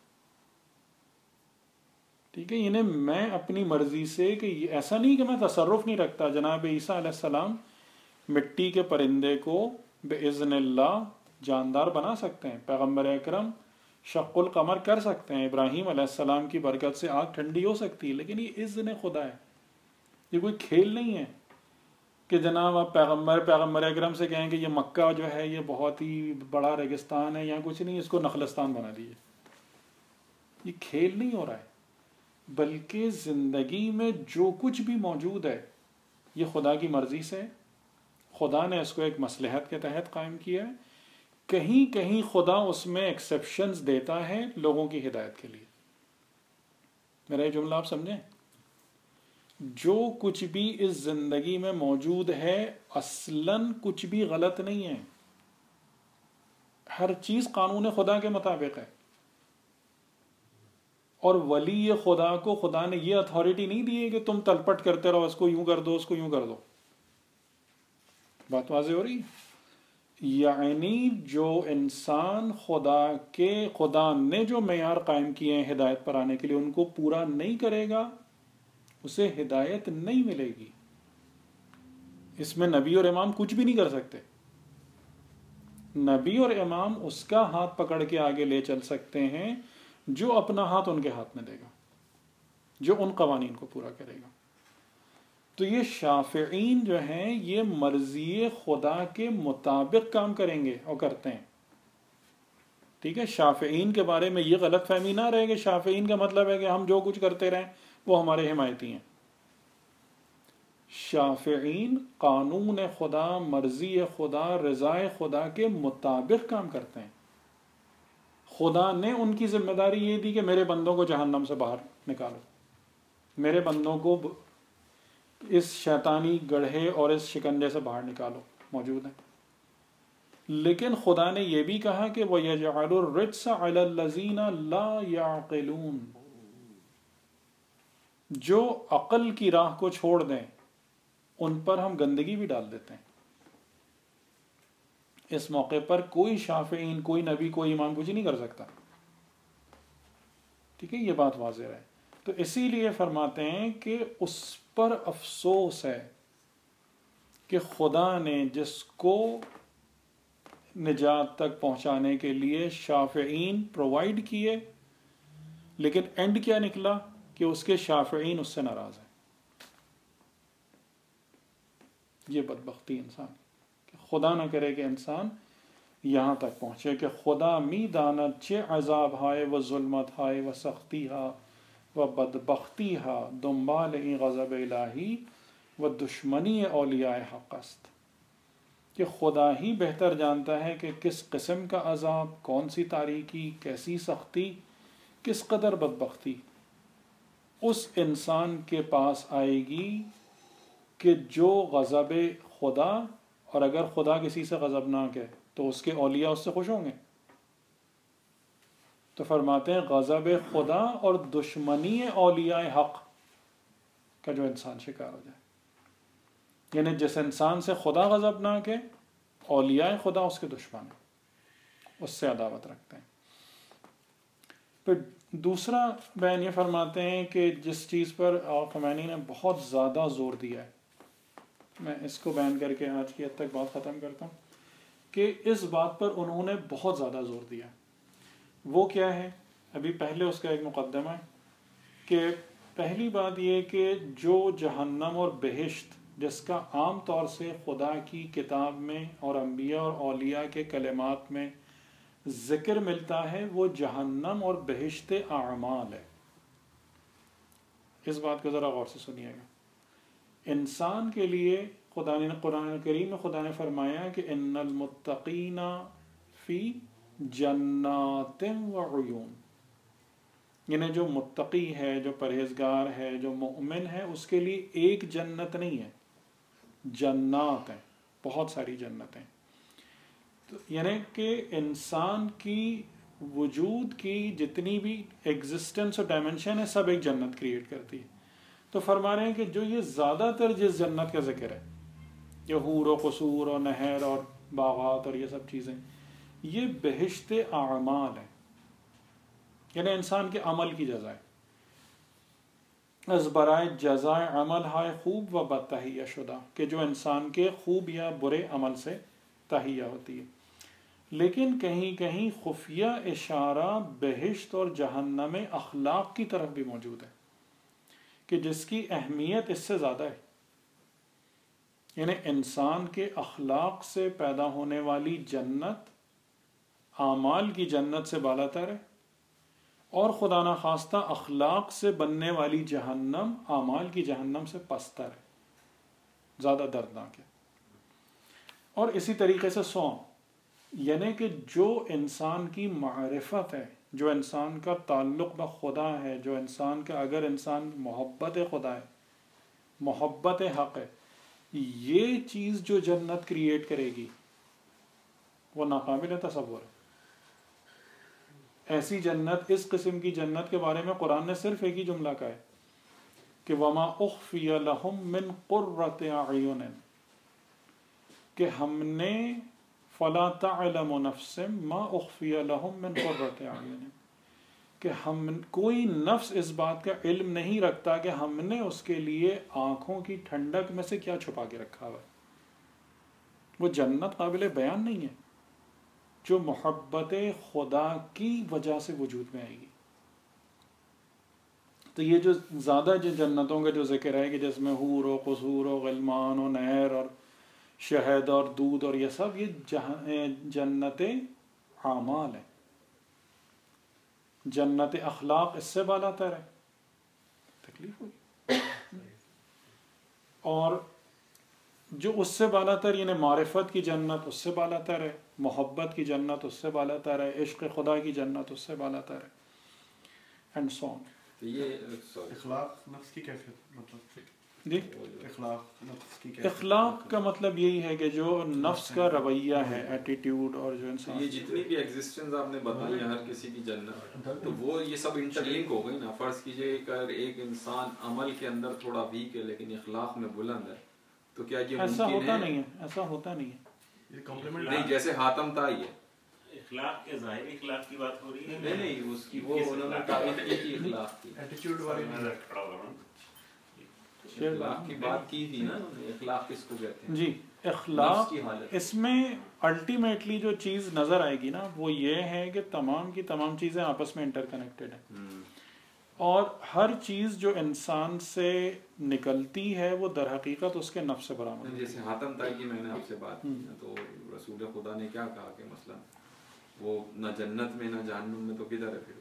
ٹھیک ہے، یعنی میں اپنی مرضی سے، کہ ایسا نہیں کہ میں تصرف نہیں رکھتا. جناب عیسیٰ علیہ السلام مٹی کے پرندے کو باذن اللہ جاندار بنا سکتے ہیں، پیغمبر اکرم شق القمر کر سکتے ہیں، ابراہیم علیہ السلام کی برکت سے آگ ٹھنڈی ہو سکتی ہے، لیکن یہ اذن خدا ہے، یہ کوئی کھیل نہیں ہے کہ جناب آپ پیغمبر پیغمبر اکرم سے کہیں کہ یہ مکہ جو ہے یہ بہت ہی بڑا ریگستان ہے یا کچھ نہیں، اس کو نخلستان بنا دیجیے. یہ کھیل نہیں ہو رہا ہے، بلکہ زندگی میں جو کچھ بھی موجود ہے یہ خدا کی مرضی سے، خدا نے اس کو ایک مصلحت کے تحت قائم کیا ہے. کہیں کہیں خدا اس میں ایکسیپشنز دیتا ہے لوگوں کی ہدایت کے لیے. میرا یہ جملہ آپ سمجھیں، جو کچھ بھی اس زندگی میں موجود ہے اصلاً کچھ بھی غلط نہیں ہے، ہر چیز قانون خدا کے مطابق ہے. اور ولی خدا کو خدا نے یہ اتھارٹی نہیں دی ہے کہ تم تلپٹ کرتے رہو، اس کو یوں کر دو، اس کو یوں کر دو. بات واضح ہو رہی ہے؟ یعنی جو انسان خدا کے خدا نے جو معیار قائم کیے ہیں ہدایت پر آنے کے لیے ان کو پورا نہیں کرے گا اسے ہدایت نہیں ملے گی. اس میں نبی اور امام کچھ بھی نہیں کر سکتے. نبی اور امام اس کا ہاتھ پکڑ کے آگے لے چل سکتے ہیں جو اپنا ہاتھ ان کے ہاتھ میں دے گا، جو ان قوانین کو پورا کرے گا. تو یہ شافعین جو ہیں یہ مرضی خدا کے مطابق کام کریں گے اور کرتے ہیں. ٹھیک ہے، شافعین کے بارے میں یہ غلط فہمی نہ رہے کہ شافعین کا مطلب ہے کہ ہم جو کچھ کرتے رہیں وہ ہمارے حمایتی ہیں. شافعین قانون خدا، مرضی خدا، رضائے خدا کے مطابق کام کرتے ہیں. خدا نے ان کی ذمہ داری یہ دی کہ میرے بندوں کو جہنم سے باہر نکالو، میرے بندوں کو اس شیطانی گڑھے اور اس شکنجے سے باہر نکالو، موجود ہیں. لیکن خدا نے یہ بھی کہا کہ وَيَجْعَلُ الرِّجْسَ عَلَى الَّذِينَ لَا يَعْقِلُونَ، جو عقل کی راہ کو چھوڑ دیں ان پر ہم گندگی بھی ڈال دیتے ہیں. اس موقع پر کوئی شافعین، کوئی نبی، کوئی امام کچھ نہیں کر سکتا. ٹھیک ہے، یہ بات واضح ہے. تو اسی لیے فرماتے ہیں کہ اس پر افسوس ہے کہ خدا نے جس کو نجات تک پہنچانے کے لیے شافعین پرووائڈ کیے، لیکن اینڈ کیا نکلا کہ اس کے شافعین اس سے ناراض ہیں. یہ بدبختی انسان، کہ خدا نہ کرے کہ انسان یہاں تک پہنچے کہ خدا می دانت چه عذاب ہائے و ظلمت ہائے و سختی ہا و بدبختی ہا دنبال این غضب الہی و دشمنی اولیاء حق است. کہ خدا ہی بہتر جانتا ہے کہ کس قسم کا عذاب، کون سی تاریکی، کیسی سختی، کس قدر بدبختی اس انسان کے پاس آئے گی کہ جو غضب خدا، اور اگر خدا کسی سے غضبناک ہے تو اس کے اولیاء اس سے خوش ہوں گے. تو فرماتے ہیں غضب خدا اور دشمنی اولیاء حق کا جو انسان شکار ہو جائے، یعنی جس انسان سے خدا غضبناک ہے، اولیاء خدا اس کے دشمن ہیں، اس سے عداوت رکھتے ہیں۔ پھر دوسرا بیان یہ فرماتے ہیں کہ جس چیز پر خمینی نے بہت زیادہ زور دیا ہے، میں اس کو بیان کر کے آج کی حد تک بات ختم کرتا ہوں، کہ اس بات پر انہوں نے بہت زیادہ زور دیا۔ وہ کیا ہے؟ ابھی پہلے اس کا ایک مقدمہ ہے کہ پہلی بات یہ کہ جو جہنم اور بہشت جس کا عام طور سے خدا کی کتاب میں اور انبیاء اور اولیاء کے کلمات میں ذکر ملتا ہے، وہ جہنم اور بہشت اعمال ہے۔ اس بات کو ذرا غور سے سنیے گا۔ انسان کے لیے خدا نے قرآن کریم میں خدا نے فرمایا کہ ان المتقین فی جنات و عیون، یعنی جو متقی ہے، جو پرہیزگار ہے، جو مومن ہے، اس کے لیے ایک جنت نہیں ہے، جنات ہیں، بہت ساری جنتیں۔ تو یعنی کہ انسان کی وجود کی جتنی بھی ایگزسٹنس اور ڈائمنشن ہے، سب ایک جنت کریٹ کرتی ہے۔ تو فرما رہے ہیں کہ جو یہ زیادہ تر جس جنت کا ذکر ہے، یہ حور و قصور اور نہر اور باغات اور یہ سب چیزیں، یہ بہشت اعمال ہے، یعنی انسان کے عمل کی جزائے، از برائے جزائے عمل ہائے خوب و بد تہیہ شدہ، کہ جو انسان کے خوب یا برے عمل سے تہیہ ہوتی ہے۔ لیکن کہیں کہیں خفیہ اشارہ بہشت اور جہنم اخلاق کی طرف بھی موجود ہے، کہ جس کی اہمیت اس سے زیادہ ہے، یعنی انسان کے اخلاق سے پیدا ہونے والی جنت اعمال کی جنت سے بالا تر ہے، اور خدا نخواستہ اخلاق سے بننے والی جہنم اعمال کی جہنم سے پستر ہے، زیادہ دردناک ہے۔ اور اسی طریقے سے سوم، یعنی کہ جو انسان کی معرفت ہے، جو انسان کا تعلق با خدا ہے، جو انسان کا اگر انسان محبت خدا ہے، محبت حق ہے، یہ چیز جو جنت کریٹ کرے گی وہ ناقابل تصور ہے۔ ایسی جنت، اس قسم کی جنت کے بارے میں قرآن نے صرف ایک ہی جملہ کہا ہے کہ وما اخفی لہم من قرۃ اعین، کہ ہم نے فلا تعلم نفس ما اخفی لہم من قرۃ اعین، کہ ہم کوئی نفس اس بات کا علم نہیں رکھتا کہ ہم نے اس کے لیے آنکھوں کی ٹھنڈک میں سے کیا چھپا کے رکھا ہوا ہے۔ وہ جنت قابل بیان نہیں ہے جو محبت خدا کی وجہ سے وجود میں آئے گی۔ تو یہ جو زیادہ جو جنتوں کا جو ذکر ہے کہ جس میں حور و قصور و غلمان و نہر اور شہد اور دودھ اور یہ سب، یہ جنت اعمال ہے، جنت اخلاق اس سے بالا تر ہے۔ تکلیف ہوئی۔ اور جو اس سے بالا تر، یعنی معرفت کی جنت اس سے بالا تر ہے، محبت کی جنت اس سے بالا تر ہے، عشق خدا کی جنت اس سے بالا تر ہے، اینڈ سو آن۔ یہ اخلاق نفس کی کیفیت، مطلب جی اخلاق نفس کی کیفیت، اخلاق کا مطلب یہی ہے کہ جو نفس کا رویہ ہے، ایٹیٹیوڈ، اور جو انسان یہ جتنی بھی ایگزسٹنس آپ نے بتائی ہے ہر کسی کی جنت، تو وہ یہ سب انٹرلنک ہو گئی نا۔ فرض کیجئے کہ ایک انسان عمل کے اندر تھوڑا ویک ہے لیکن اخلاق میں بلند ہے، تو کیا یہ ایسا ممکن ہوتا ہے؟ نہیں ہے، ایسا ہوتا نہیں ہے۔ یہ کمپلیمنٹ نہیں، جیسے حاتم تھا یہ اخلاق کے ظاہری اخلاق کی بات ہو رہی ہے، نہیں نہیں اس کی وہ انہوں نے تعریف کی تھی اخلاق کی، ایٹیٹیوڈ والی اخلاق کی بات کی تھی نا انہوں نے۔ اخلاق کس کو کہتے ہیں؟ جی نفس اخلاق، کی حالت۔ اس میں الٹیمیٹلی جو چیز نظر آئے گی نا وہ یہ ہے کہ تمام کی تمام چیزیں آپس میں انٹر کنیکٹڈ ہیں، اور ہر چیز جو انسان سے نکلتی ہے وہ در حقیقت اس کے نفس سے برآمد ہے۔ جیسے حاتم تھا کہ میں نے آپ سے بات کی نا، تو رسول خدا نے کیا کہا کہ مثلا وہ نہ جنت میں نہ جہنم میں، تو کدھر ہے پھر؟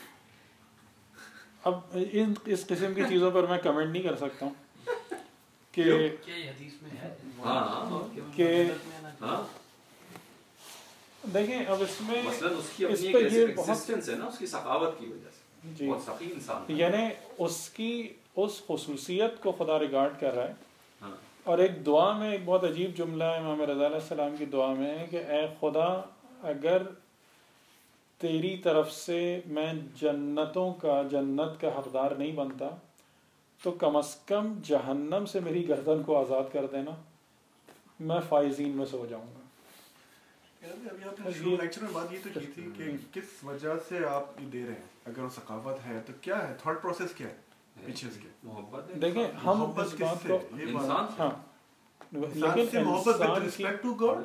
اب ان اس قسم کی چیزوں پر میں کمنٹ نہیں کر سکتا ہوں کہ کیا یہ حدیث میں ہے ہاں کہ ہاں دیکھیں اب اس میں مثلا اس کی اس اپنی پہ ایک یہ ایسی بہت ایگزسٹنس ہے نا اس کی سخاوت کی وجہ سے، جی بہت سخی انسان تھا۔ یعنی اس کی اس خصوصیت کو خدا ریگارڈ کر رہا ہے، ہاں اور ایک دعا میں ایک بہت عجیب جملہ ہے امام رضا علیہ السلام کی دعا میں ہے کہ اے خدا، اگر تیری طرف سے میں جنتوں کا جنت کا حقدار نہیں بنتا تو کم از کم جہنم سے میری گردن کو آزاد کر دینا، میں فائزین میں سو جاؤں گا۔ ابھی آپ نے شروع لیکچر میں بات یہ تو کی تھی کہ کس وجہ سے آپ یہ دے رہے ہیں، اگر وہ ثقافت ہے تو کیا ہے تھاٹ پروسیس، کیا ہے پیچھے اس کے؟ محبت دیکھیں ہم اس بات کو انسان ہاں لیکن محبت ود ریسپیکٹ ٹو گاڈ،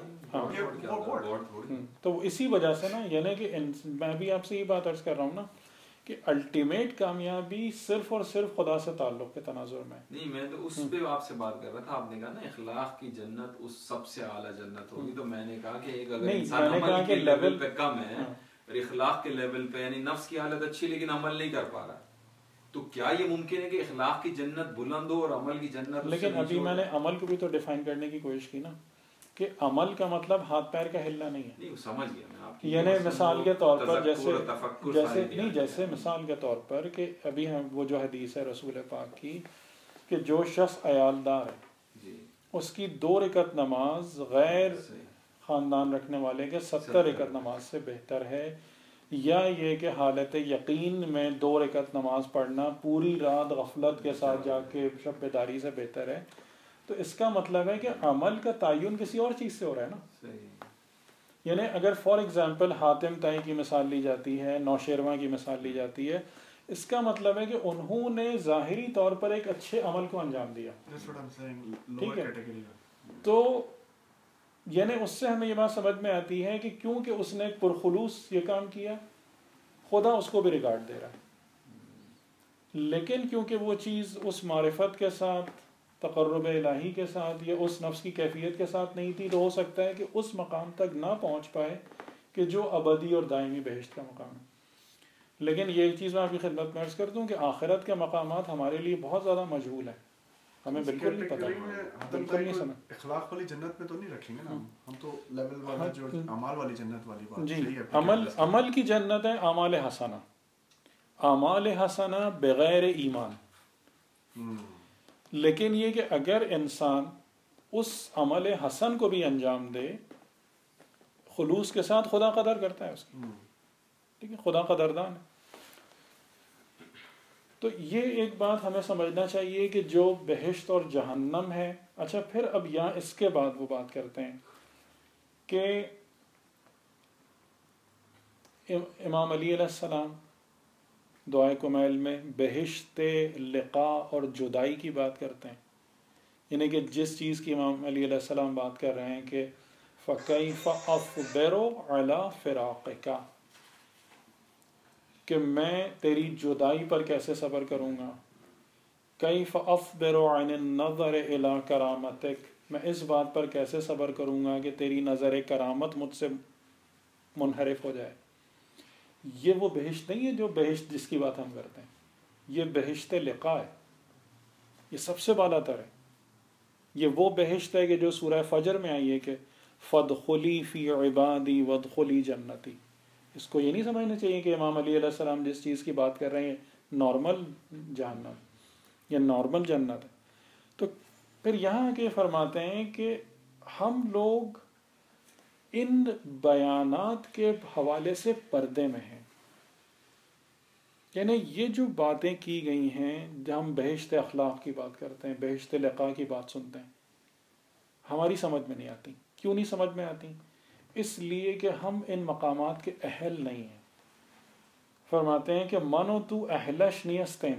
تو اسی وجہ سے نا، یعنی کہ میں بھی آپ سے یہ بات عرض کر رہا ہوں نا کہ الٹیمیٹ کامیابی صرف اور صرف خدا سے تعلق کے تناظر میں نہیں۔ میں تو اس پہ آپ سے بات کر رہا تھا، آپ نے کہا نا اخلاق کی جنت اس سب سے اعلیٰ جنت ہوگی، تو میں نے کہا کہ ایک اگر انسان عمل کے لیول پہ کم ہے اور اخلاق کے لیول پہ، یعنی نفس کی حالت اچھی لیکن عمل نہیں کر پا رہا، تو کیا یہ ممکن ہے کہ اخلاق کی جنت بلند ہو اور عمل کی جنت؟ لیکن ابھی میں نے عمل کو بھی تو ڈیفائن کرنے کی کوشش کی نا کہ عمل کا مطلب ہاتھ پیر کا ہلنا نہیں ہے، نہیں سمجھ گیا میں آپ کی، یعنی مثال کے طور پر جیسے جیسے نہیں نہیں جیسے مثال کے طور پر کہ ابھی ہم وہ جو حدیث ہے رسول پاک کی کہ جو شخص عیالدار ہے اس کی دو رکعت نماز غیر خاندان رکھنے والے کے ستر رکعت نماز سے بہتر ہے، یا یہ کہ حالت یقین میں دو رکعت نماز پڑھنا پوری رات غفلت کے ساتھ جا کے شب بیداری سے بہتر ہے۔ تو اس کا مطلب ہے کہ عمل کا تعین کسی اور چیز سے ہو رہا ہے نا، یعنی اگر فار ایگزامپل حاتم تائی کی مثال لی جاتی ہے، نوشیروان کی مثال لی جاتی ہے، اس کا مطلب ہے کہ انہوں نے ظاہری طور پر ایک اچھے عمل کو انجام دیا، ٹھیک ہے، تو یعنی اس سے ہمیں یہ بات سمجھ میں آتی ہے کہ کیونکہ اس نے پرخلوص یہ کام کیا خدا اس کو بھی ریکارڈ دے رہا ہے، لیکن کیونکہ وہ چیز اس معرفت کے ساتھ، تقرب الہی کے ساتھ یا اس نفس کی کیفیت کے ساتھ نہیں تھی، تو ہو سکتا ہے کہ اس مقام تک نہ پہنچ پائے کہ جو ابدی اور دائمی بہشت کا مقام ہے۔ لیکن یہ چیز میں آپ کی خدمت میں عرض کر دوں کہ آخرت کے مقامات ہمارے لیے بہت زیادہ مجہول ہیں، ہمیں بالکل نہیں پتہ، بالکل نہیں سنا۔ اخلاق والی جنت میں تو نہیں رکھیں گے نا ہم، تو لیول والا جو اعمال والی جنت والی بات جی، صحیح ہے، عمل عمل کی جنت ہے اعمال حسنہ، اعمال حسنہ بغیر ایمان، لیکن یہ کہ اگر انسان اس عمل حسن کو بھی انجام دے خلوص کے ساتھ، خدا قدر کرتا ہے اس کی، ٹھیک ہے، خدا قدردان ہے۔ تو یہ ایک بات ہمیں سمجھنا چاہیے کہ جو بہشت اور جہنم ہے۔ اچھا پھر اب یہاں اس کے بعد وہ بات کرتے ہیں کہ امام علی علیہ السلام دعائے کمیل میں بہشت، لقاء اور جدائی کی بات کرتے ہیں، یعنی کہ جس چیز کی امام علی علیہ السلام بات کر رہے ہیں کہ فَكَيْفَ أَصْبِرُ عَلَى فِرَاقِكَ، کہ میں تیری جدائی پر کیسے صبر کروں گا، کیف اصبر عن النظر الى کرامتک، میں اس بات پر کیسے صبر کروں گا کہ تیری نظر کرامت مجھ سے منحرف ہو جائے۔ یہ وہ بہشت نہیں ہے جو بہشت جس کی بات ہم کرتے ہیں، یہ بہشت لقاء ہے، یہ سب سے بالا تر ہے۔ یہ وہ بہشت ہے کہ جو سورہ فجر میں آئی ہے کہ فَادْخُلِي فِي عِبَادِي وَادْخُلِي جَنَّتِي۔ اس کو یہ نہیں سمجھنا چاہیے کہ امام علی علیہ السلام جس چیز کی بات کر رہے ہیں نارمل جہنم یا نارمل جنت ہے۔ تو پھر یہاں کے فرماتے ہیں کہ ہم لوگ ان بیانات کے حوالے سے پردے میں ہیں، یعنی یہ جو باتیں کی گئی ہیں، جب ہم بہشت اخلاق کی بات کرتے ہیں، بہشت لقاء کی بات سنتے ہیں، ہماری سمجھ میں نہیں آتی۔ کیوں نہیں سمجھ میں آتی؟ اس لیے کہ ہم ان مقامات کے اہل نہیں ہیں۔ فرماتے ہیں کہ منو تو اہلش نیستین،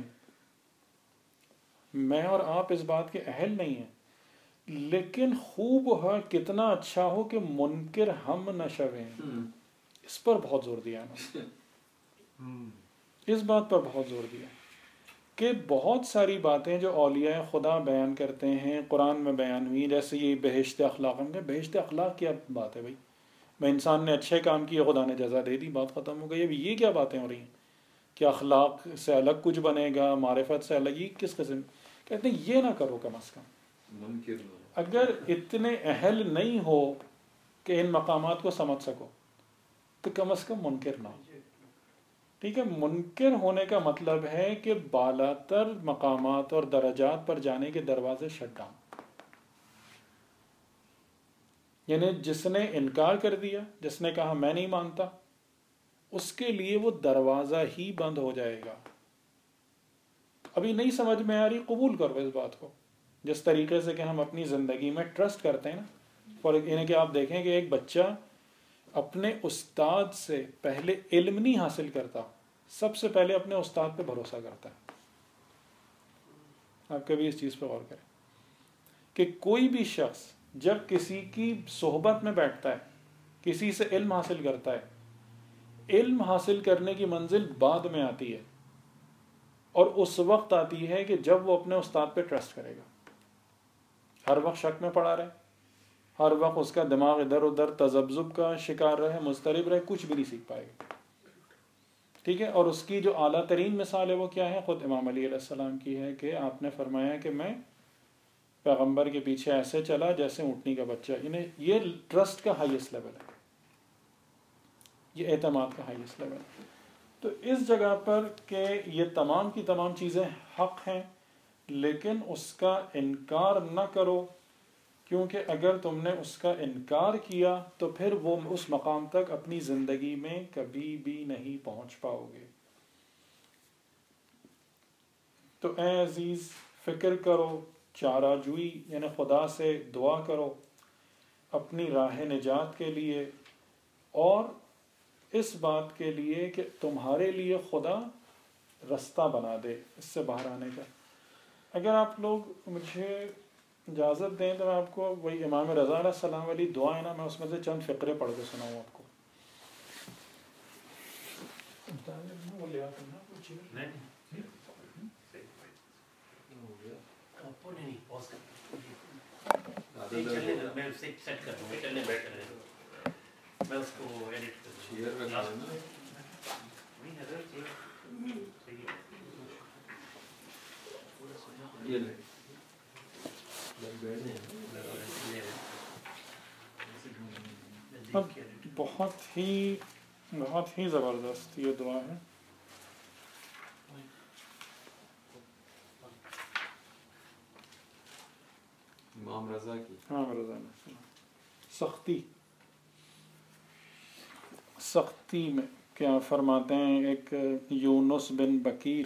میں اور آپ اس بات کے اہل نہیں ہیں، لیکن خوب ہے کتنا اچھا ہو کہ منکر ہم نہ شویں، اس پر بہت زور دیا ہے، اس بات پر بہت زور دیا کہ بہت ساری باتیں جو اولیاء خدا بیان کرتے ہیں قرآن میں بیان ہوئی، جیسے یہ بہشت اخلاق، ہم کہتے ہیں بہشت اخلاق کیا بات ہے بھائی، میں انسان نے اچھے کام کیے خدا نے جزا دے دی، بات ختم ہو گئی۔ اب یہ کیا باتیں ہو رہی ہیں کہ اخلاق سے الگ کچھ بنے گا، معرفت سے الگ، یہ کس قسم؟ کہتے ہیں یہ نہ کرو، کم از کم اگر اتنے اہل نہیں ہو کہ ان مقامات کو سمجھ سکو تو کم از کم منکر نہ ہو، ٹھیک ہے۔ منکر ہونے کا مطلب ہے کہ بالاتر مقامات اور درجات پر جانے کے دروازے شٹ ڈاؤن، یعنی جس نے انکار کر دیا، جس نے کہا میں نہیں مانتا، اس کے لیے وہ دروازہ ہی بند ہو جائے گا. ابھی نہیں سمجھ میں آ رہی، قبول کرو اس بات کو. جس طریقے سے کہ ہم اپنی زندگی میں ٹرسٹ کرتے ہیں نا، فار یعنی کہ آپ دیکھیں کہ ایک بچہ اپنے استاد سے پہلے علم نہیں حاصل کرتا، سب سے پہلے اپنے استاد پہ بھروسہ کرتا ہے. آپ کبھی اس چیز پہ غور کریں کہ کوئی بھی شخص جب کسی کی صحبت میں بیٹھتا ہے، کسی سے علم حاصل کرتا ہے، علم حاصل کرنے کی منزل بعد میں آتی ہے، اور اس وقت آتی ہے کہ جب وہ اپنے استاد پہ ٹرسٹ کرے گا. ہر وقت شک میں پڑا رہے، ہر وقت اس کا دماغ ادھر ادھر تذبذب کا شکار رہے، مضطرب رہے، کچھ بھی نہیں سیکھ پائے گا. ٹھیک ہے. اور اس کی جو اعلیٰ ترین مثال ہے وہ کیا ہے؟ خود امام علی علیہ السلام کی ہے کہ آپ نے فرمایا کہ میں پیغمبر کے پیچھے ایسے چلا جیسے اونٹنی کا بچہ. انہیں یہ ٹرسٹ کا ہائیسٹ لیول ہے، یہ اعتماد کا ہائیسٹ لیول ہے. تو اس جگہ پر کہ یہ تمام کی تمام چیزیں حق ہیں، لیکن اس کا انکار نہ کرو، کیونکہ اگر تم نے اس کا انکار کیا تو پھر وہ اس مقام تک اپنی زندگی میں کبھی بھی نہیں پہنچ پاؤ گے. تو اے عزیز فکر کرو، چارہ جوئی یعنی خدا سے دعا کرو اپنی راہ نجات کے لیے، اور اس بات کے لیے کہ تمہارے لیے خدا رستہ بنا دے اس سے باہر آنے کا. اگر آپ لوگ مجھے اجازت دیں تو میں آپ کو وہی امام رضا علیہ السلام والی دعا ہے نا، میں اس میں سے چند فقرے پڑھ کے سناؤں آپ کو. اب بہت ہی بہت ہی زبردست یہ دعا ہے. امام رضا کی امام رضا سختی سختی میں کیا فرماتے ہیں. ایک یونس بن بکیر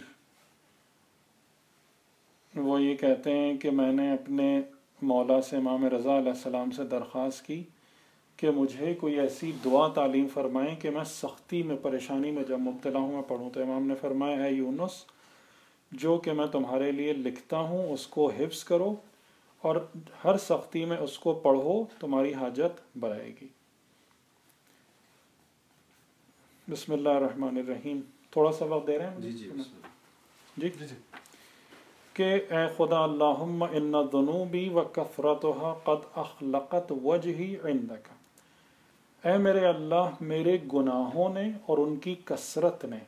وہ یہ کہتے ہیں کہ میں نے اپنے مولا سے امام رضا علیہ السلام سے درخواست کی کہ مجھے کوئی ایسی دعا تعلیم فرمائیں کہ میں سختی میں پریشانی میں جب مبتلا ہوں میں پڑھوں. تو امام نے فرمایا اے یونس، جو کہ میں تمہارے لیے لکھتا ہوں اس کو حفظ کرو اور ہر سختی میں اس کو پڑھو، تمہاری حاجت بڑھے گی. بسم اللہ الرحمن الرحیم. تھوڑا سا وقت دے رہے ہیں جی جی جی جی کہ اے خدا اللہم ان ذنوبی و کثرتها قد اخلقت وجہی عندک. اے میرے اللہ، میرے گناہوں نے اور ان کی کثرت نے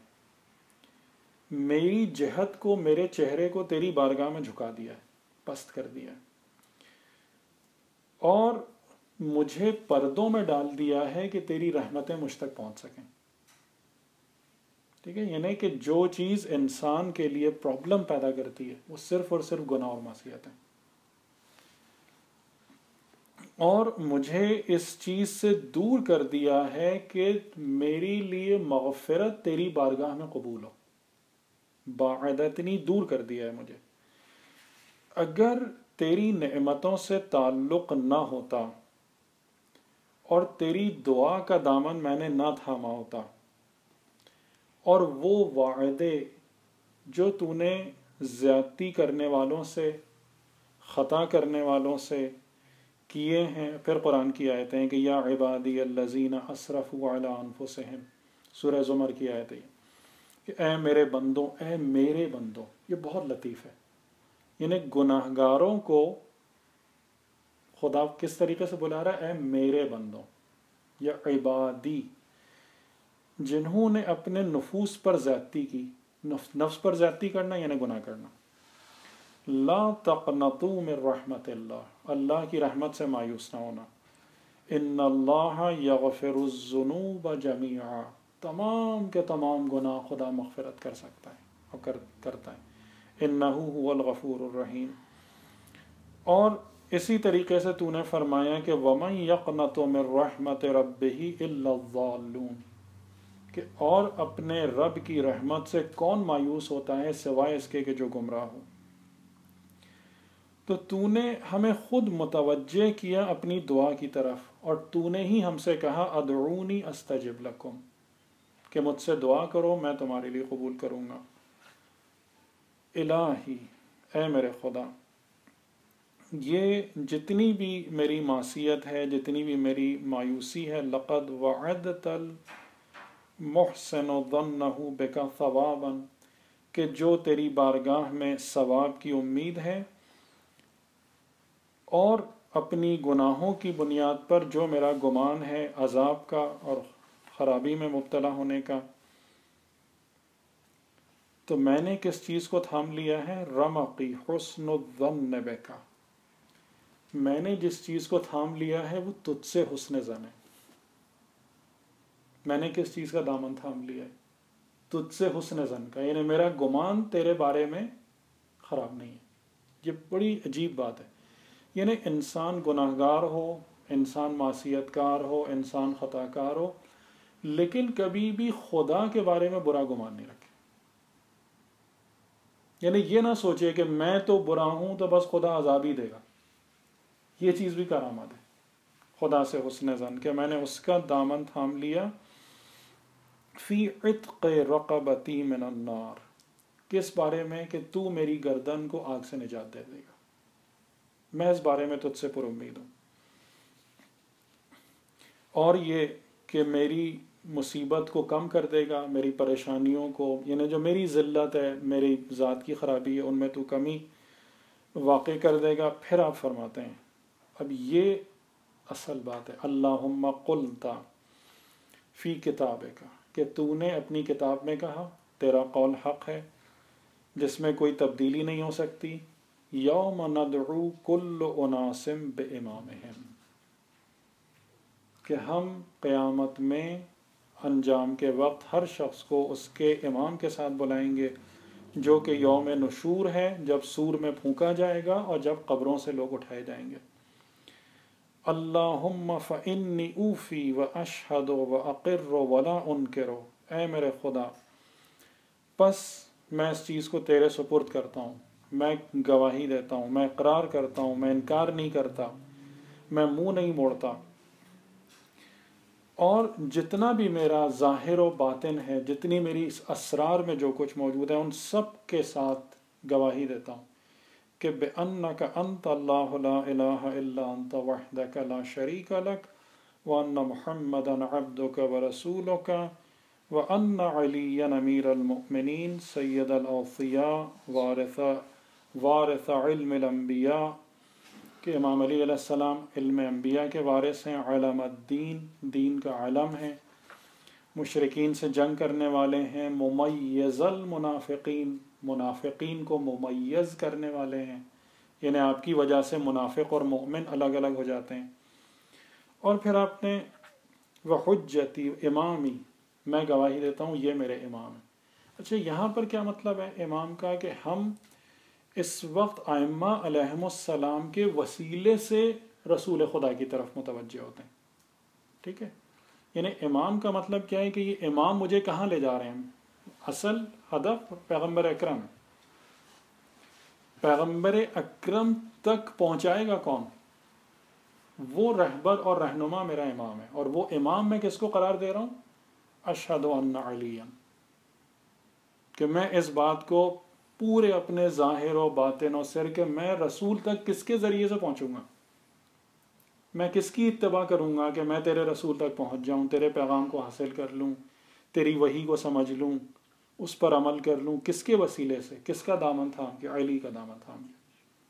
میری جہت کو، میرے چہرے کو تیری بارگاہ میں جھکا دیا ہے، پست کر دیا ہے، اور مجھے پردوں میں ڈال دیا ہے کہ تیری رحمتیں مجھ تک پہنچ سکیں. ٹھیک ہے. یعنی کہ جو چیز انسان کے لیے پرابلم پیدا کرتی ہے وہ صرف اور صرف گناہ اور معصیت ہیں، اور مجھے اس چیز سے دور کر دیا ہے کہ میری لیے مغفرت تیری بارگاہ میں قبول ہو. باعدتنی دور کر دیا ہے مجھے. اگر تیری نعمتوں سے تعلق نہ ہوتا اور تیری دعا کا دامن میں نے نہ تھاما ہوتا، اور وہ وعدے جو تو نے زیادتی کرنے والوں سے، خطا کرنے والوں سے کیے ہیں. پھر قرآن کی آیتیں ہیں کہ یا عبادی الذین اسرفوا علی انفسہم، سورہ زمر کی آیت ہے کہ اے میرے بندوں، اے میرے بندوں. یہ بہت لطیف ہے. یعنی گناہگاروں کو خدا کس طریقے سے بلا رہا ہے؟ اے میرے بندوں یا عبادی، جنہوں نے اپنے نفوس پر زیادتی کی. نفس پر زیادتی کرنا یعنی گناہ کرنا. لا تقنطوا من رحمت اللہ، اللہ کی رحمت سے مایوس نہ ہونا. ان اللہ یغفر الذنوب جميعا، تمام کے تمام گناہ خدا مغفرت کر سکتا ہے اور کرتا ہے. انہ هو الغفور الرحیم. اور اسی طریقے سے تو نے فرمایا کہ وَمَن يَقْنَطُ مِن رَحْمَتِ رَبِّهِ إِلَّا الضَّالُّونَ، کہ کہ اور اپنے رب کی رحمت سے کون مایوس ہوتا ہے سوائے اس کے کہ جو گمراہ ہو. تو تو نے ہمیں خود متوجہ کیا اپنی دعا کی طرف، اور تو نے ہی ہم سے کہا ادعونی استجب لکم، کہ مجھ سے دعا کرو میں تمہارے لیے قبول کروں گا. الہی، اے میرے خدا، یہ جتنی بھی میری معصیت ہے، جتنی بھی میری مایوسی ہے، لقد وعدت المحسن ظنہ بک ثوابا، کہ جو تیری بارگاہ میں ثواب کی امید ہے، اور اپنی گناہوں کی بنیاد پر جو میرا گمان ہے عذاب کا اور خرابی میں مبتلا ہونے کا، تو میں نے کس چیز کو تھام لیا ہے؟ رمقی حسن الظن بک، میں نے جس چیز کو تھام لیا ہے وہ تجھ سے حسن ظن ہے. میں نے کس چیز کا دامن تھام لیا ہے؟ تجھ سے حسن ظن کا، یعنی میرا گمان تیرے بارے میں خراب نہیں ہے. یہ بڑی عجیب بات ہے. یعنی انسان گناہگار ہو، انسان معصیت کار ہو، انسان خطا کار ہو، لیکن کبھی بھی خدا کے بارے میں برا گمان نہیں رکھے. یعنی یہ نہ سوچے کہ میں تو برا ہوں تو بس خدا عذاب ہی دے گا. یہ چیز بھی کرامت ہے خدا سے حسن ظن، کہ میں نے اس کا دامن تھام لیا. فی عتق رقبتی من النار، کس بارے میں؟ کہ تو میری گردن کو آگ سے نجات دے دے گا. میں اس بارے میں تجھ سے پر امید ہوں. اور یہ کہ میری مصیبت کو کم کر دے گا، میری پریشانیوں کو، یعنی جو میری ذلت ہے، میری ذات کی خرابی ہے، ان میں تو کمی واقع کر دے گا. پھر آپ فرماتے ہیں، اب یہ اصل بات ہے، اللہم قلتا فی کتابک، کہ تو نے اپنی کتاب میں کہا، تیرا قول حق ہے جس میں کوئی تبدیلی نہیں ہو سکتی. یوم ندعو کل اناس بامامہم، کہ ہم قیامت میں انجام کے وقت ہر شخص کو اس کے امام کے ساتھ بلائیں گے، جو کہ یوم نشور ہے، جب سور میں پھونکا جائے گا اور جب قبروں سے لوگ اٹھائے جائیں گے. اللہم فانی اوفی و اشہد و اقر ولا انکر، اے میرے خدا پس میں اس چیز کو تیرے سپرد کرتا ہوں، میں گواہی دیتا ہوں، میں اقرار کرتا ہوں، میں انکار نہیں کرتا، میں منہ نہیں موڑتا. اور جتنا بھی میرا ظاہر و باطن ہے، جتنی میری اس اسرار میں جو کچھ موجود ہے، ان سب کے ساتھ گواہی دیتا ہوں کہ بِأَنَّكَ أَنْتَ اللَّهُ لَا إِلَهَ إِلَّا أَنْتَ وَحْدَكَ لَا شَرِيكَ لَكَ وَأَنَّ مُحَمَّدًا عَبْدُكَ وَرَسُولُكَ وَأَنَّ عَلِيًّا أَمِيرَ الْمُؤْمِنِينَ سَيِّدَ الْأَوْصِيَاءِ وَارِثَ وارث علم الانبیاء، کہ امام علی علیہ السلام علم انبیاء کے وارث ہیں، علم الدین، دین کا علم ہے، مشرکین سے جنگ کرنے والے ہیں، ممیز المنافقین، منافقین کو ممیز کرنے والے ہیں، یعنی آپ کی وجہ سے منافق اور مومن الگ الگ ہو جاتے ہیں. اور پھر آپ نے وحجتی، امامی، میں گواہی دیتا ہوں یہ میرے امام ہیں. اچھا یہاں پر کیا مطلب ہے امام کا؟ کہ ہم اس وقت ائمہ علیہم السلام کے وسیلے سے رسول خدا کی طرف متوجہ ہوتے ہیں. ٹھیک ہے، یعنی امام کا مطلب کیا ہے کہ یہ امام مجھے کہاں لے جا رہے ہیں؟ اصل ہدف پیغمبر اکرم ہے. پیغمبر اکرم تک پہنچائے گا کون؟ وہ رہبر اور رہنما میرا امام ہے. اور وہ امام میں کس کو قرار دے رہا ہوں؟ اشہد ان علیٰ، کہ میں اس بات کو پورے اپنے ظاہر و باطن و سر کے میں رسول تک کس کے ذریعے سے پہنچوں گا؟ میں کس کی اتباع کروں گا کہ میں تیرے رسول تک پہنچ جاؤں، تیرے پیغام کو حاصل کر لوں، تیری وحی کو سمجھ لوں، اس پر عمل کر لوں؟ کس کے وسیلے سے؟ کس کا دامن تھام کے؟ علی کا دامن تھام کے.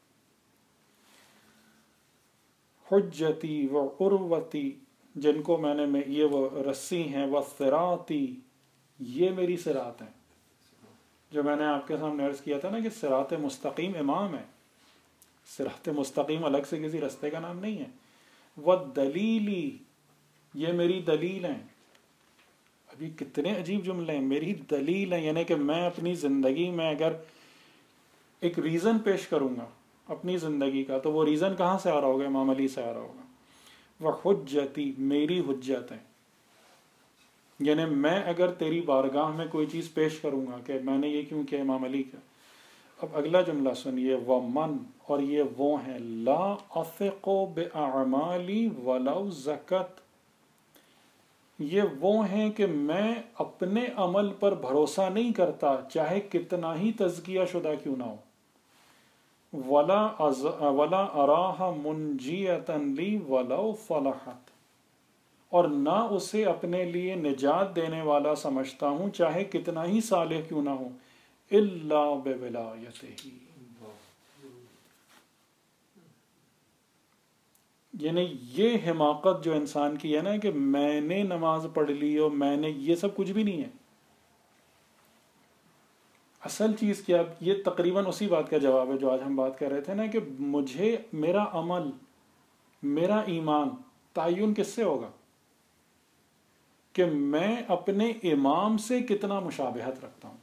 حجتی و عروتی، جن کو میں نے، یہ وہ رسی ہیں، و صراطی، یہ میری صراط ہیں، جو میں نے آپ کے سامنے عرض کیا تھا نا کہ صراط مستقیم امام ہے. صراط مستقیم الگ سے کسی رستے کا نام نہیں ہے. وَالدَّلِيلِ، یہ میری دلیل ہیں. ابھی کتنے عجیب جملے ہیں، میری دلیل ہیں، یعنی کہ میں اپنی زندگی میں اگر ایک ریزن پیش کروں گا اپنی زندگی کا، تو وہ ریزن کہاں سے آ رہا ہوگا؟ امام علی سے آ رہا ہوگا. وَحُجَّتِي، میری حجت ہیں. یعنی میں اگر تیری بارگاہ میں کوئی چیز پیش کروں گا کہ میں نے یہ کیوں کیا امام علی کا. اب اگلا جملہ سنیے، وَمَن، اور یہ وہ ہیں، لا اثق بِاعْمَالِی وَلَوْ زَکَت، یہ وہ ہیں کہ میں اپنے عمل پر بھروسہ نہیں کرتا چاہے کتنا ہی تزکیہ شدہ کیوں نہ ہو. ولا ولا اراہ منجیۃ لی ولو فلحت، اور نہ اسے اپنے لیے نجات دینے والا سمجھتا ہوں چاہے کتنا ہی صالح کیوں نہ ہو، الا بولایتہ. یعنی یہ حماقت جو انسان کی ہے نا کہ میں نے نماز پڑھ لی اور میں نے، یہ سب کچھ بھی نہیں ہے. اصل چیز کیا، یہ تقریباً اسی بات کا جواب ہے جو آج ہم بات کر رہے تھے نا، کہ مجھے میرا عمل، میرا ایمان تعین کس سے ہوگا؟ کہ میں اپنے امام سے کتنا مشابہت رکھتا ہوں.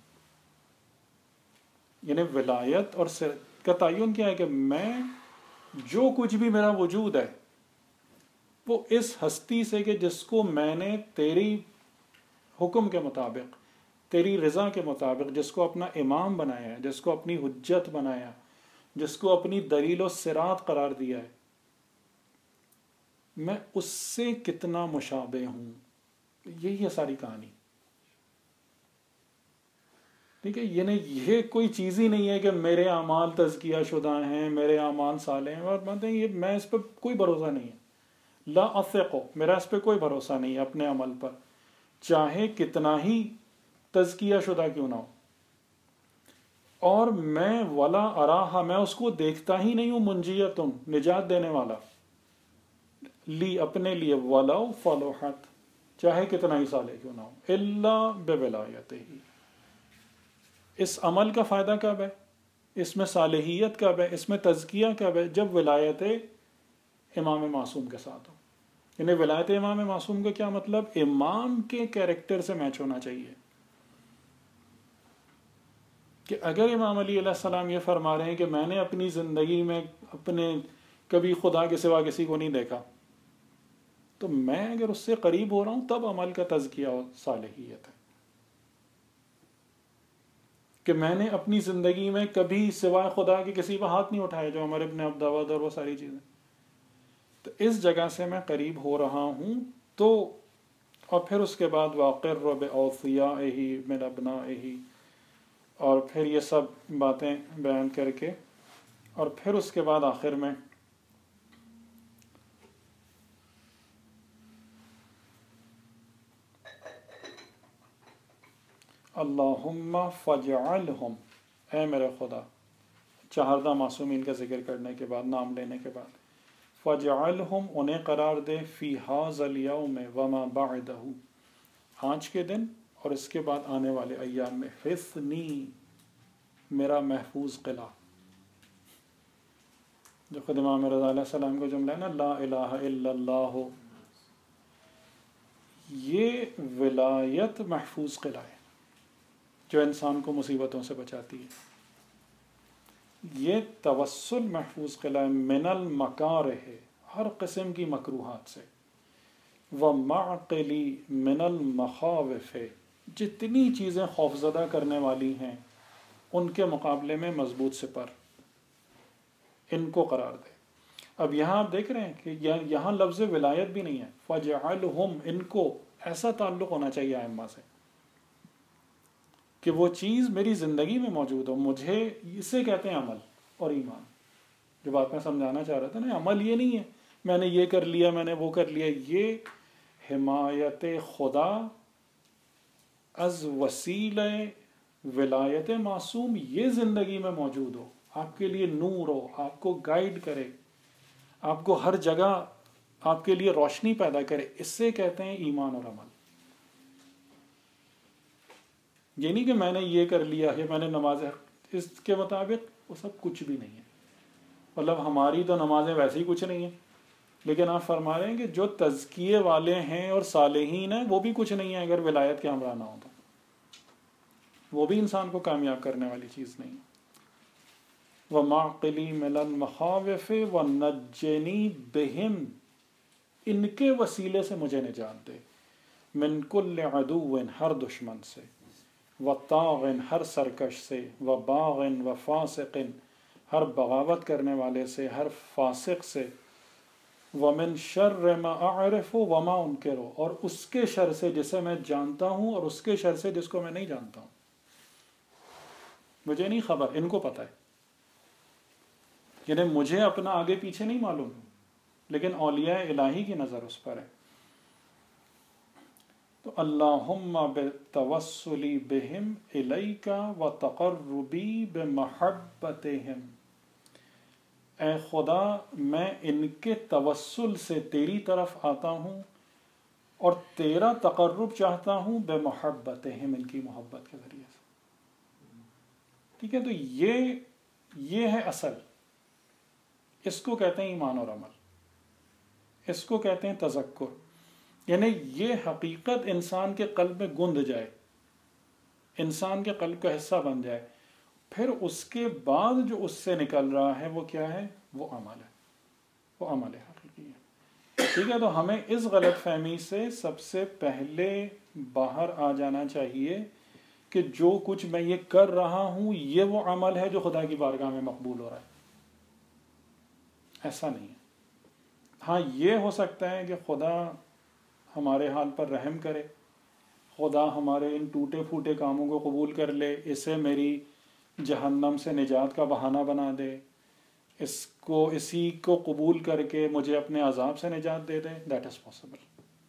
یعنی ولایت اور کا تعین کیا ہے کہ میں جو کچھ بھی میرا وجود ہے وہ اس ہستی سے کہ جس کو میں نے تیری حکم کے مطابق، تیری رضا کے مطابق، جس کو اپنا امام بنایا ہے، جس کو اپنی حجت بنایا، جس کو اپنی دلیل و صراط قرار دیا ہے، میں اس سے کتنا مشابہ ہوں. یہی ہے ساری کہانی. ٹھیک ہے، یعنی یہ کوئی چیز ہی نہیں ہے کہ میرے اعمال تزکیہ شدہ ہیں، میرے اعمال صالح ہیں، اور مانتے ہیں یہ میں اس پہ کوئی بھروسہ نہیں ہے. لا اثق، میرا اس پہ کوئی بھروسہ نہیں ہے اپنے عمل پر، چاہے کتنا ہی تزکیہ شدہ کیوں نہ ہو. اور میں ولا اراہا، میں اس کو دیکھتا ہی نہیں ہوں، منجیتن، نجات دینے والا، لی، اپنے لیے، ولو فلحت، چاہے کتنا ہی صالح کیوں نہ ہو، الا بولایتہ. اس عمل کا فائدہ کب ہے؟ اس میں صالحیت کب ہے؟ اس میں تزکیہ کب ہے؟ جب ولایت امام معصوم کے ساتھ ہو. یعنی ولایت امام معصوم کا کیا مطلب؟ امام کے کیریکٹر سے میچ ہونا چاہیے. کہ اگر امام علی علیہ السلام یہ فرما رہے ہیں کہ میں نے اپنی زندگی میں اپنے کبھی خدا کے سوا کسی کو نہیں دیکھا، تو میں اگر اس سے قریب ہو رہا ہوں تب عمل کا تزکیہ اور صالحیت ہے. کہ میں نے اپنی زندگی میں کبھی سوائے خدا کے کسی پہ ہاتھ نہیں اٹھایا، جو عمر ابن عبد الود اور وہ ساری چیزیں، تو اس جگہ سے میں قریب ہو رہا ہوں. تو اور پھر اس کے بعد واقر بأوصیائہ من ابنائہ، اور پھر یہ سب باتیں بیان کر کے، اور پھر اس کے بعد آخر میں اللہم فاجعلہم، اے میرے خدا، چہاردہ معصومین کا ذکر کرنے کے بعد، نام لینے کے بعد، فاجعلہم، انہیں قرار دے، فی ھذا الیوم وما بعدہ، آج کے دن اور اس کے بعد آنے والے ایام میں، حصنی، میرا محفوظ قلعہ. جو خود امام رضا علیہ السلام کا جملہ ہے نا، لا الہ الا اللہ، یہ ولایت محفوظ قلعہ ہے جو انسان کو مصیبتوں سے بچاتی ہے. یہ توسل محفوظ قلعہ ہے، من المکارہ، ہر قسم کی مکروہات سے، ومعقلی من المخاوف، جتنی چیزیں خوفزدہ کرنے والی ہیں ان کے مقابلے میں مضبوط سپر، ان کو قرار دے. اب یہاں آپ دیکھ رہے ہیں کہ یہاں لفظ ولایت بھی نہیں ہے، فَجْعَلْهُمْ، ان کو ایسا تعلق ہونا چاہیے ائمہ سے کہ وہ چیز میری زندگی میں موجود ہو. مجھے اسے کہتے ہیں عمل اور ایمان. جو بات میں سمجھانا چاہ رہا تھا نا، عمل یہ نہیں ہے میں نے یہ کر لیا، میں نے وہ کر لیا. یہ حمایت خدا از وسیلہ ولایت معصوم یہ زندگی میں موجود ہو، آپ کے لیے نور ہو، آپ کو گائیڈ کرے، آپ کو ہر جگہ آپ کے لیے روشنی پیدا کرے، اس سے کہتے ہیں ایمان اور عمل. یہ نہیں کہ میں نے یہ کر لیا ہے، میں نے نمازیں، اس کے مطابق وہ سب کچھ بھی نہیں ہے. مطلب ہماری تو نمازیں ویسے ہی کچھ نہیں ہیں، لیکن آپ فرما رہے ہیں کہ جو تزکیے والے ہیں اور صالحین ہیں وہ بھی کچھ نہیں ہیں اگر ولایت کے ہمراہ نہ ہو تو وہ بھی انسان کو کامیاب کرنے والی چیز نہیں. وَمَعْقِلِي مِنَ الْمَخَاوِفِ وَنَجِّنِي بِهِمْ، ان کے وسیلے سے مجھے نجات دے. من کل عدو ہر دشمن سے، و طاغن ہر سرکش سے، و باغن و فاسق ہر بغاوت کرنے والے سے، ہر فاسق سے، ومن شر ما اعرف وما انکر، اور اس کے شر سے جسے میں جانتا ہوں اور اس کے شر سے جس کو میں نہیں جانتا ہوں. مجھے نہیں خبر، ان کو پتہ ہے. یعنی مجھے اپنا آگے پیچھے نہیں معلوم، لیکن اولیاء الہی کی نظر اس پر ہے. تو اللہم بالتوسلی بہم الیک و تقربی بمحبتہم، اے خدا میں ان کے توسل سے تیری طرف آتا ہوں اور تیرا تقرب چاہتا ہوں بمحبتہم، ان کی محبت کے ذریعے سے. ٹھیک ہے، تو یہ یہ ہے اصل. اس کو کہتے ہیں ایمان اور عمل، اس کو کہتے ہیں تذکر. یعنی یہ حقیقت انسان کے قلب میں گند جائے، انسان کے قلب کا حصہ بن جائے، پھر اس کے بعد جو اس سے نکل رہا ہے وہ کیا ہے؟ وہ عمل ہے، وہ عمل حقیقی ہے. ٹھیک ہے، تو ہمیں اس غلط فہمی سے سب سے پہلے باہر آ جانا چاہیے کہ جو کچھ میں یہ کر رہا ہوں یہ وہ عمل ہے جو خدا کی بارگاہ میں مقبول ہو رہا ہے. ایسا نہیں ہے. ہاں یہ ہو سکتا ہے کہ خدا ہمارے حال پر رحم کرے، خدا ہمارے ان ٹوٹے پھوٹے کاموں کو قبول کر لے، اسے میری جہنم سے نجات کا بہانہ بنا دے، اس کو اسی کو قبول کر کے مجھے اپنے عذاب سے نجات دے دے. That is possible.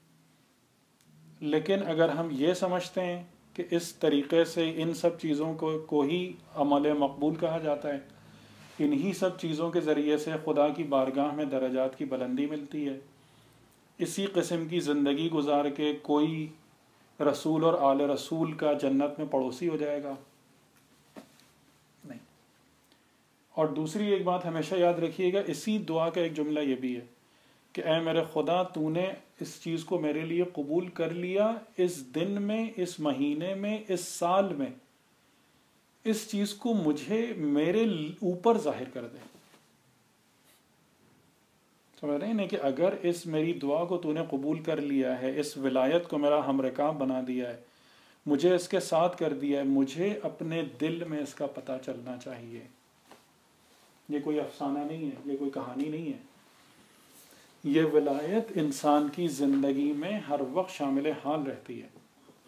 لیکن اگر ہم یہ سمجھتے ہیں کہ اس طریقے سے ان سب چیزوں کو کو ہی عمل مقبول کہا جاتا ہے، انہی سب چیزوں کے ذریعے سے خدا کی بارگاہ میں درجات کی بلندی ملتی ہے، اسی قسم کی زندگی گزار کے کوئی رسول اور آل رسول کا جنت میں پڑوسی ہو جائے گا، نہیں. اور دوسری ایک بات ہمیشہ یاد رکھیے گا، اسی دعا کا ایک جملہ یہ بھی ہے کہ اے میرے خدا تو نے اس چیز کو میرے لیے قبول کر لیا، اس دن میں، اس مہینے میں، اس سال میں اس چیز کو مجھے میرے اوپر ظاہر کر دے. سمجھ رہے ہیں کہ اگر اس میری دعا کو تو نے قبول کر لیا ہے، اس ولایت کو میرا ہم رکاب بنا دیا ہے، مجھے اس کے ساتھ کر دیا ہے، مجھے اپنے دل میں اس کا پتہ چلنا چاہیے. یہ کوئی افسانہ نہیں ہے، یہ کوئی کہانی نہیں ہے. یہ ولایت انسان کی زندگی میں ہر وقت شامل حال رہتی ہے.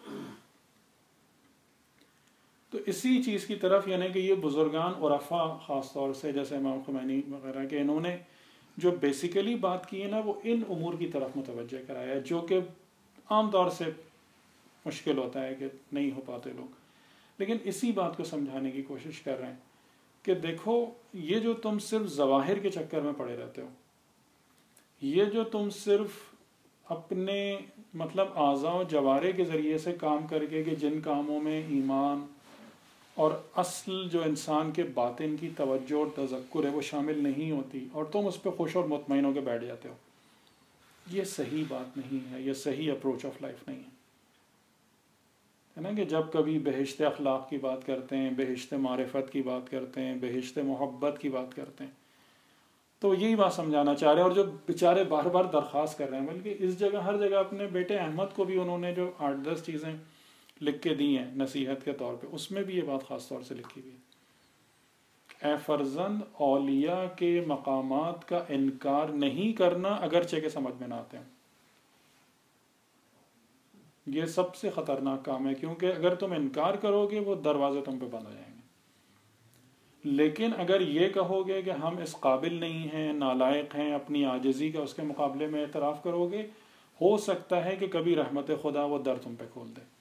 تو اسی چیز کی طرف، یعنی کہ یہ بزرگان عرفا خاص طور سے جیسے امام خمینی وغیرہ کے، انہوں نے جو بیسیکلی بات کی ہے نا، وہ ان امور کی طرف متوجہ کرایا ہے جو کہ عام طور سے مشکل ہوتا ہے کہ نہیں ہو پاتے لوگ. لیکن اسی بات کو سمجھانے کی کوشش کر رہے ہیں کہ دیکھو، یہ جو تم صرف ظواہر کے چکر میں پڑے رہتے ہو، یہ جو تم صرف اپنے مطلب اعضاء و جوارے کے ذریعے سے کام کر کے کہ جن کاموں میں ایمان اور اصل جو انسان کے باطن کی توجہ اور تذکر ہے وہ شامل نہیں ہوتی، اور تم اس پہ خوش اور مطمئن ہو کے بیٹھ جاتے ہو، یہ صحیح بات نہیں ہے، یہ صحیح اپروچ آف لائف نہیں ہے. ہے نا کہ جب کبھی بہشت اخلاق کی بات کرتے ہیں، بہشت معرفت کی بات کرتے ہیں، بہشت محبت کی بات کرتے ہیں، تو یہی بات سمجھانا چاہ رہے ہیں. اور جو بیچارے بار بار درخواست کر رہے ہیں، بلکہ اس جگہ ہر جگہ اپنے بیٹے احمد کو بھی انہوں نے جو آٹھ دس چیزیں لکھ کے دی ہیں نصیحت کے طور پہ، اس میں بھی یہ بات خاص طور سے لکھی ہوئی ہے، اے فرزند اولیاء کے مقامات کا انکار نہیں کرنا اگرچہ کہ سمجھ میں نہ آتے ہیں. یہ سب سے خطرناک کام ہے، کیونکہ اگر تم انکار کرو گے وہ دروازے تم پہ بند ہو جائیں گے. لیکن اگر یہ کہو گے کہ ہم اس قابل نہیں ہیں، نالائق ہیں، اپنی عاجزی کا اس کے مقابلے میں اعتراف کرو گے، ہو سکتا ہے کہ کبھی رحمت خدا وہ در تم پہ کھول دے.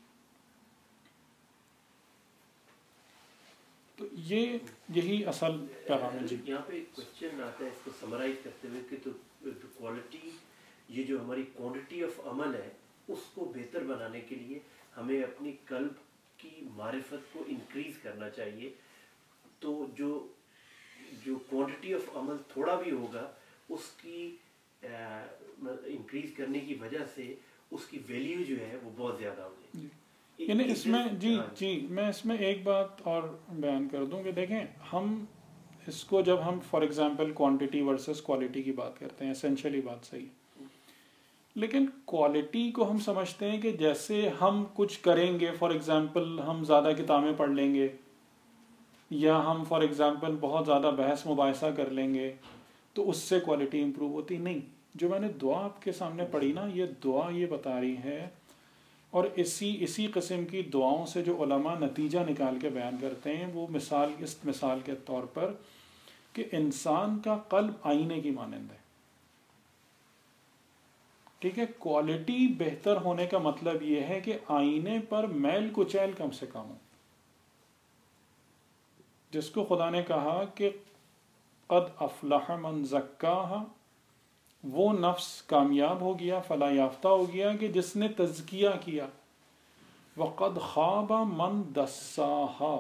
تو یہ یہی اصل پیغام ہے. جی یہاں پہ ایک کوشچن آتا ہے اس کو سمرائز کرتے ہوئے کہ تو کوالٹی، یہ جو ہماری کوانٹٹی آف عمل ہے اس کو بہتر بنانے کے لیے ہمیں اپنی قلب کی معرفت کو انکریز کرنا چاہیے. تو جو جو کوانٹٹی آف عمل تھوڑا بھی ہوگا اس کی انکریز کرنے کی وجہ سے اس کی ویلیو جو ہے وہ بہت زیادہ ہو جائے گی. یعنی اس میں جی جی میں اس میں ایک بات اور بیان کر دوں کہ دیکھیں، ہم اس کو جب ہم for example quantity versus quality کی بات کرتے ہیں، اسینشلی بات صحیح ہے، لیکن کوالٹی کو ہم سمجھتے ہیں کہ جیسے ہم کچھ کریں گے، فار ایگزامپل ہم زیادہ کتابیں پڑھ لیں گے، یا ہم فار ایگزامپل بہت زیادہ بحث مباحثہ کر لیں گے تو اس سے کوالٹی امپروو ہوتی نہیں. جو میں نے دعا آپ کے سامنے پڑھی نا، یہ دعا یہ بتا رہی ہے، اور اسی اسی قسم کی دعاؤں سے جو علماء نتیجہ نکال کے بیان کرتے ہیں، وہ مثال اس مثال کے طور پر کہ انسان کا قلب آئینے کی مانند ہے. ٹھیک ہے، کوالٹی بہتر ہونے کا مطلب یہ ہے کہ آئینے پر میل کچیل کم سے کم ہو، جس کو خدا نے کہا کہ قد افلح من زکاہا، وہ نفس کامیاب ہو گیا، فلاح یافتہ ہو گیا کہ جس نے تزکیہ کیا. وقد خاب من دساہا،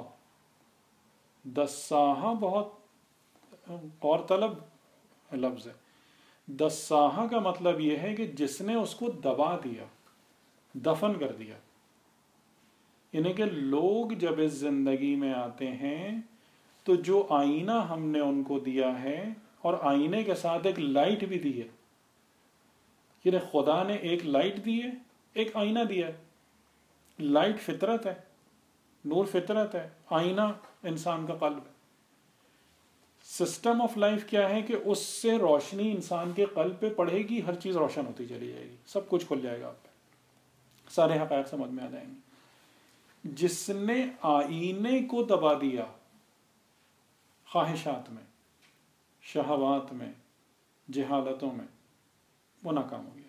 دساہا بہت غور طلب لفظ ہے. دساہا کا مطلب یہ ہے کہ جس نے اس کو دبا دیا، دفن کر دیا. یعنی کہ لوگ جب اس زندگی میں آتے ہیں تو جو آئینہ ہم نے ان کو دیا ہے، اور آئینے کے ساتھ ایک لائٹ بھی دی ہے، یعنی خدا نے ایک لائٹ دی ہے، ایک آئینہ دیا ہے. لائٹ فطرت ہے، نور فطرت ہے، آئینہ انسان کا قلب ہے. سسٹم آف لائف کیا ہے کہ اس سے روشنی انسان کے قلب پہ پڑے گی، ہر چیز روشن ہوتی چلی جائے گی، سب کچھ کھل جائے گا، آپ پہ سارے حقائق سمجھ میں آ جائیں گے. جس نے آئینے کو دبا دیا خواہشات میں، شہوات میں، جہالتوں میں، وہ ناکام ہو گیا.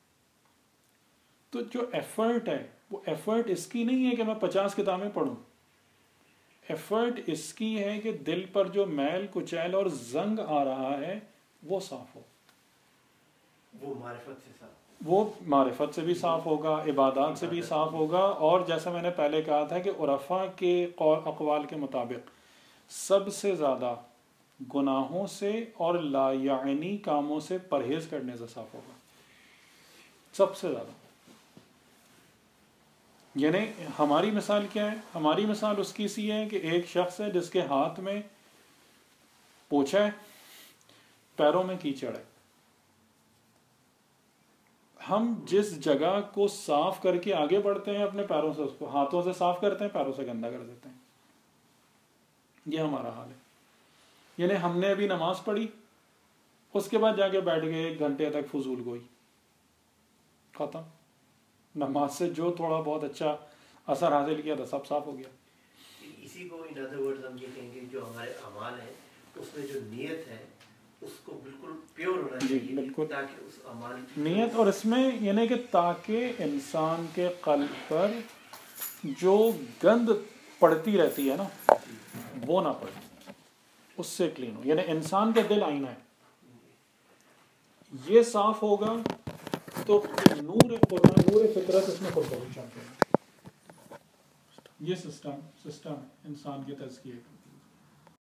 تو جو ایفرٹ ہے، وہ ایفرٹ اس کی نہیں ہے کہ میں پچاس کتابیں پڑھوں. ایفرٹ اس کی ہے کہ دل پر جو میل کچیل اور زنگ آ رہا ہے وہ صاف ہو. وہ معرفت سے صاف وہ معرفت سے بھی صاف ہوگا، عبادات سے بھی صاف ہوگا. اور جیسا میں نے پہلے کہا تھا کہ عرفاء کے اقوال کے مطابق سب سے زیادہ گناہوں سے اور لا یعنی کاموں سے پرہیز کرنے سے صاف ہوگا، سب سے زیادہ. یعنی ہماری مثال کیا ہے؟ ہماری مثال اس کی سی ہے کہ ایک شخص ہے جس کے ہاتھ میں پوچھا ہے، پیروں میں کیچڑ ہے. ہم جس جگہ کو صاف کر کے آگے بڑھتے ہیں اپنے پیروں سے، اس کو ہاتھوں سے صاف کرتے ہیں، پیروں سے گندا کر دیتے ہیں. یہ ہمارا حال ہے. یعنی ہم نے ابھی نماز پڑھی، اس کے بعد جا کے بیٹھ گئے ایک گھنٹے تک فضول گوئی، ختم. نماز سے جو تھوڑا بہت اچھا اثر حاصل کیا تھا سب صاف ہو گیا. اسی کو ان ادر ورڈز ہم یہ کہیں گے جو ہمارے اعمال ہیں اس میں جو نیت ہے اس کو بالکل پیور ہونا چاہیے. جی بالکل، تاکہ اس اعمال نیت. اور اس میں یعنی کہ تاکہ انسان کے قلب پر جو گند پڑتی رہتی ہے نا وہ نہ پڑے، اس سے کلین ہو. یعنی انسان کا دل آئینہ ہے، یہ صاف ہوگا تو نور قرآن، نور فطرت اس میں خود بہت چاہتے ہیں. یہ سسٹم سسٹم ہے انسان کے تزکیے کا.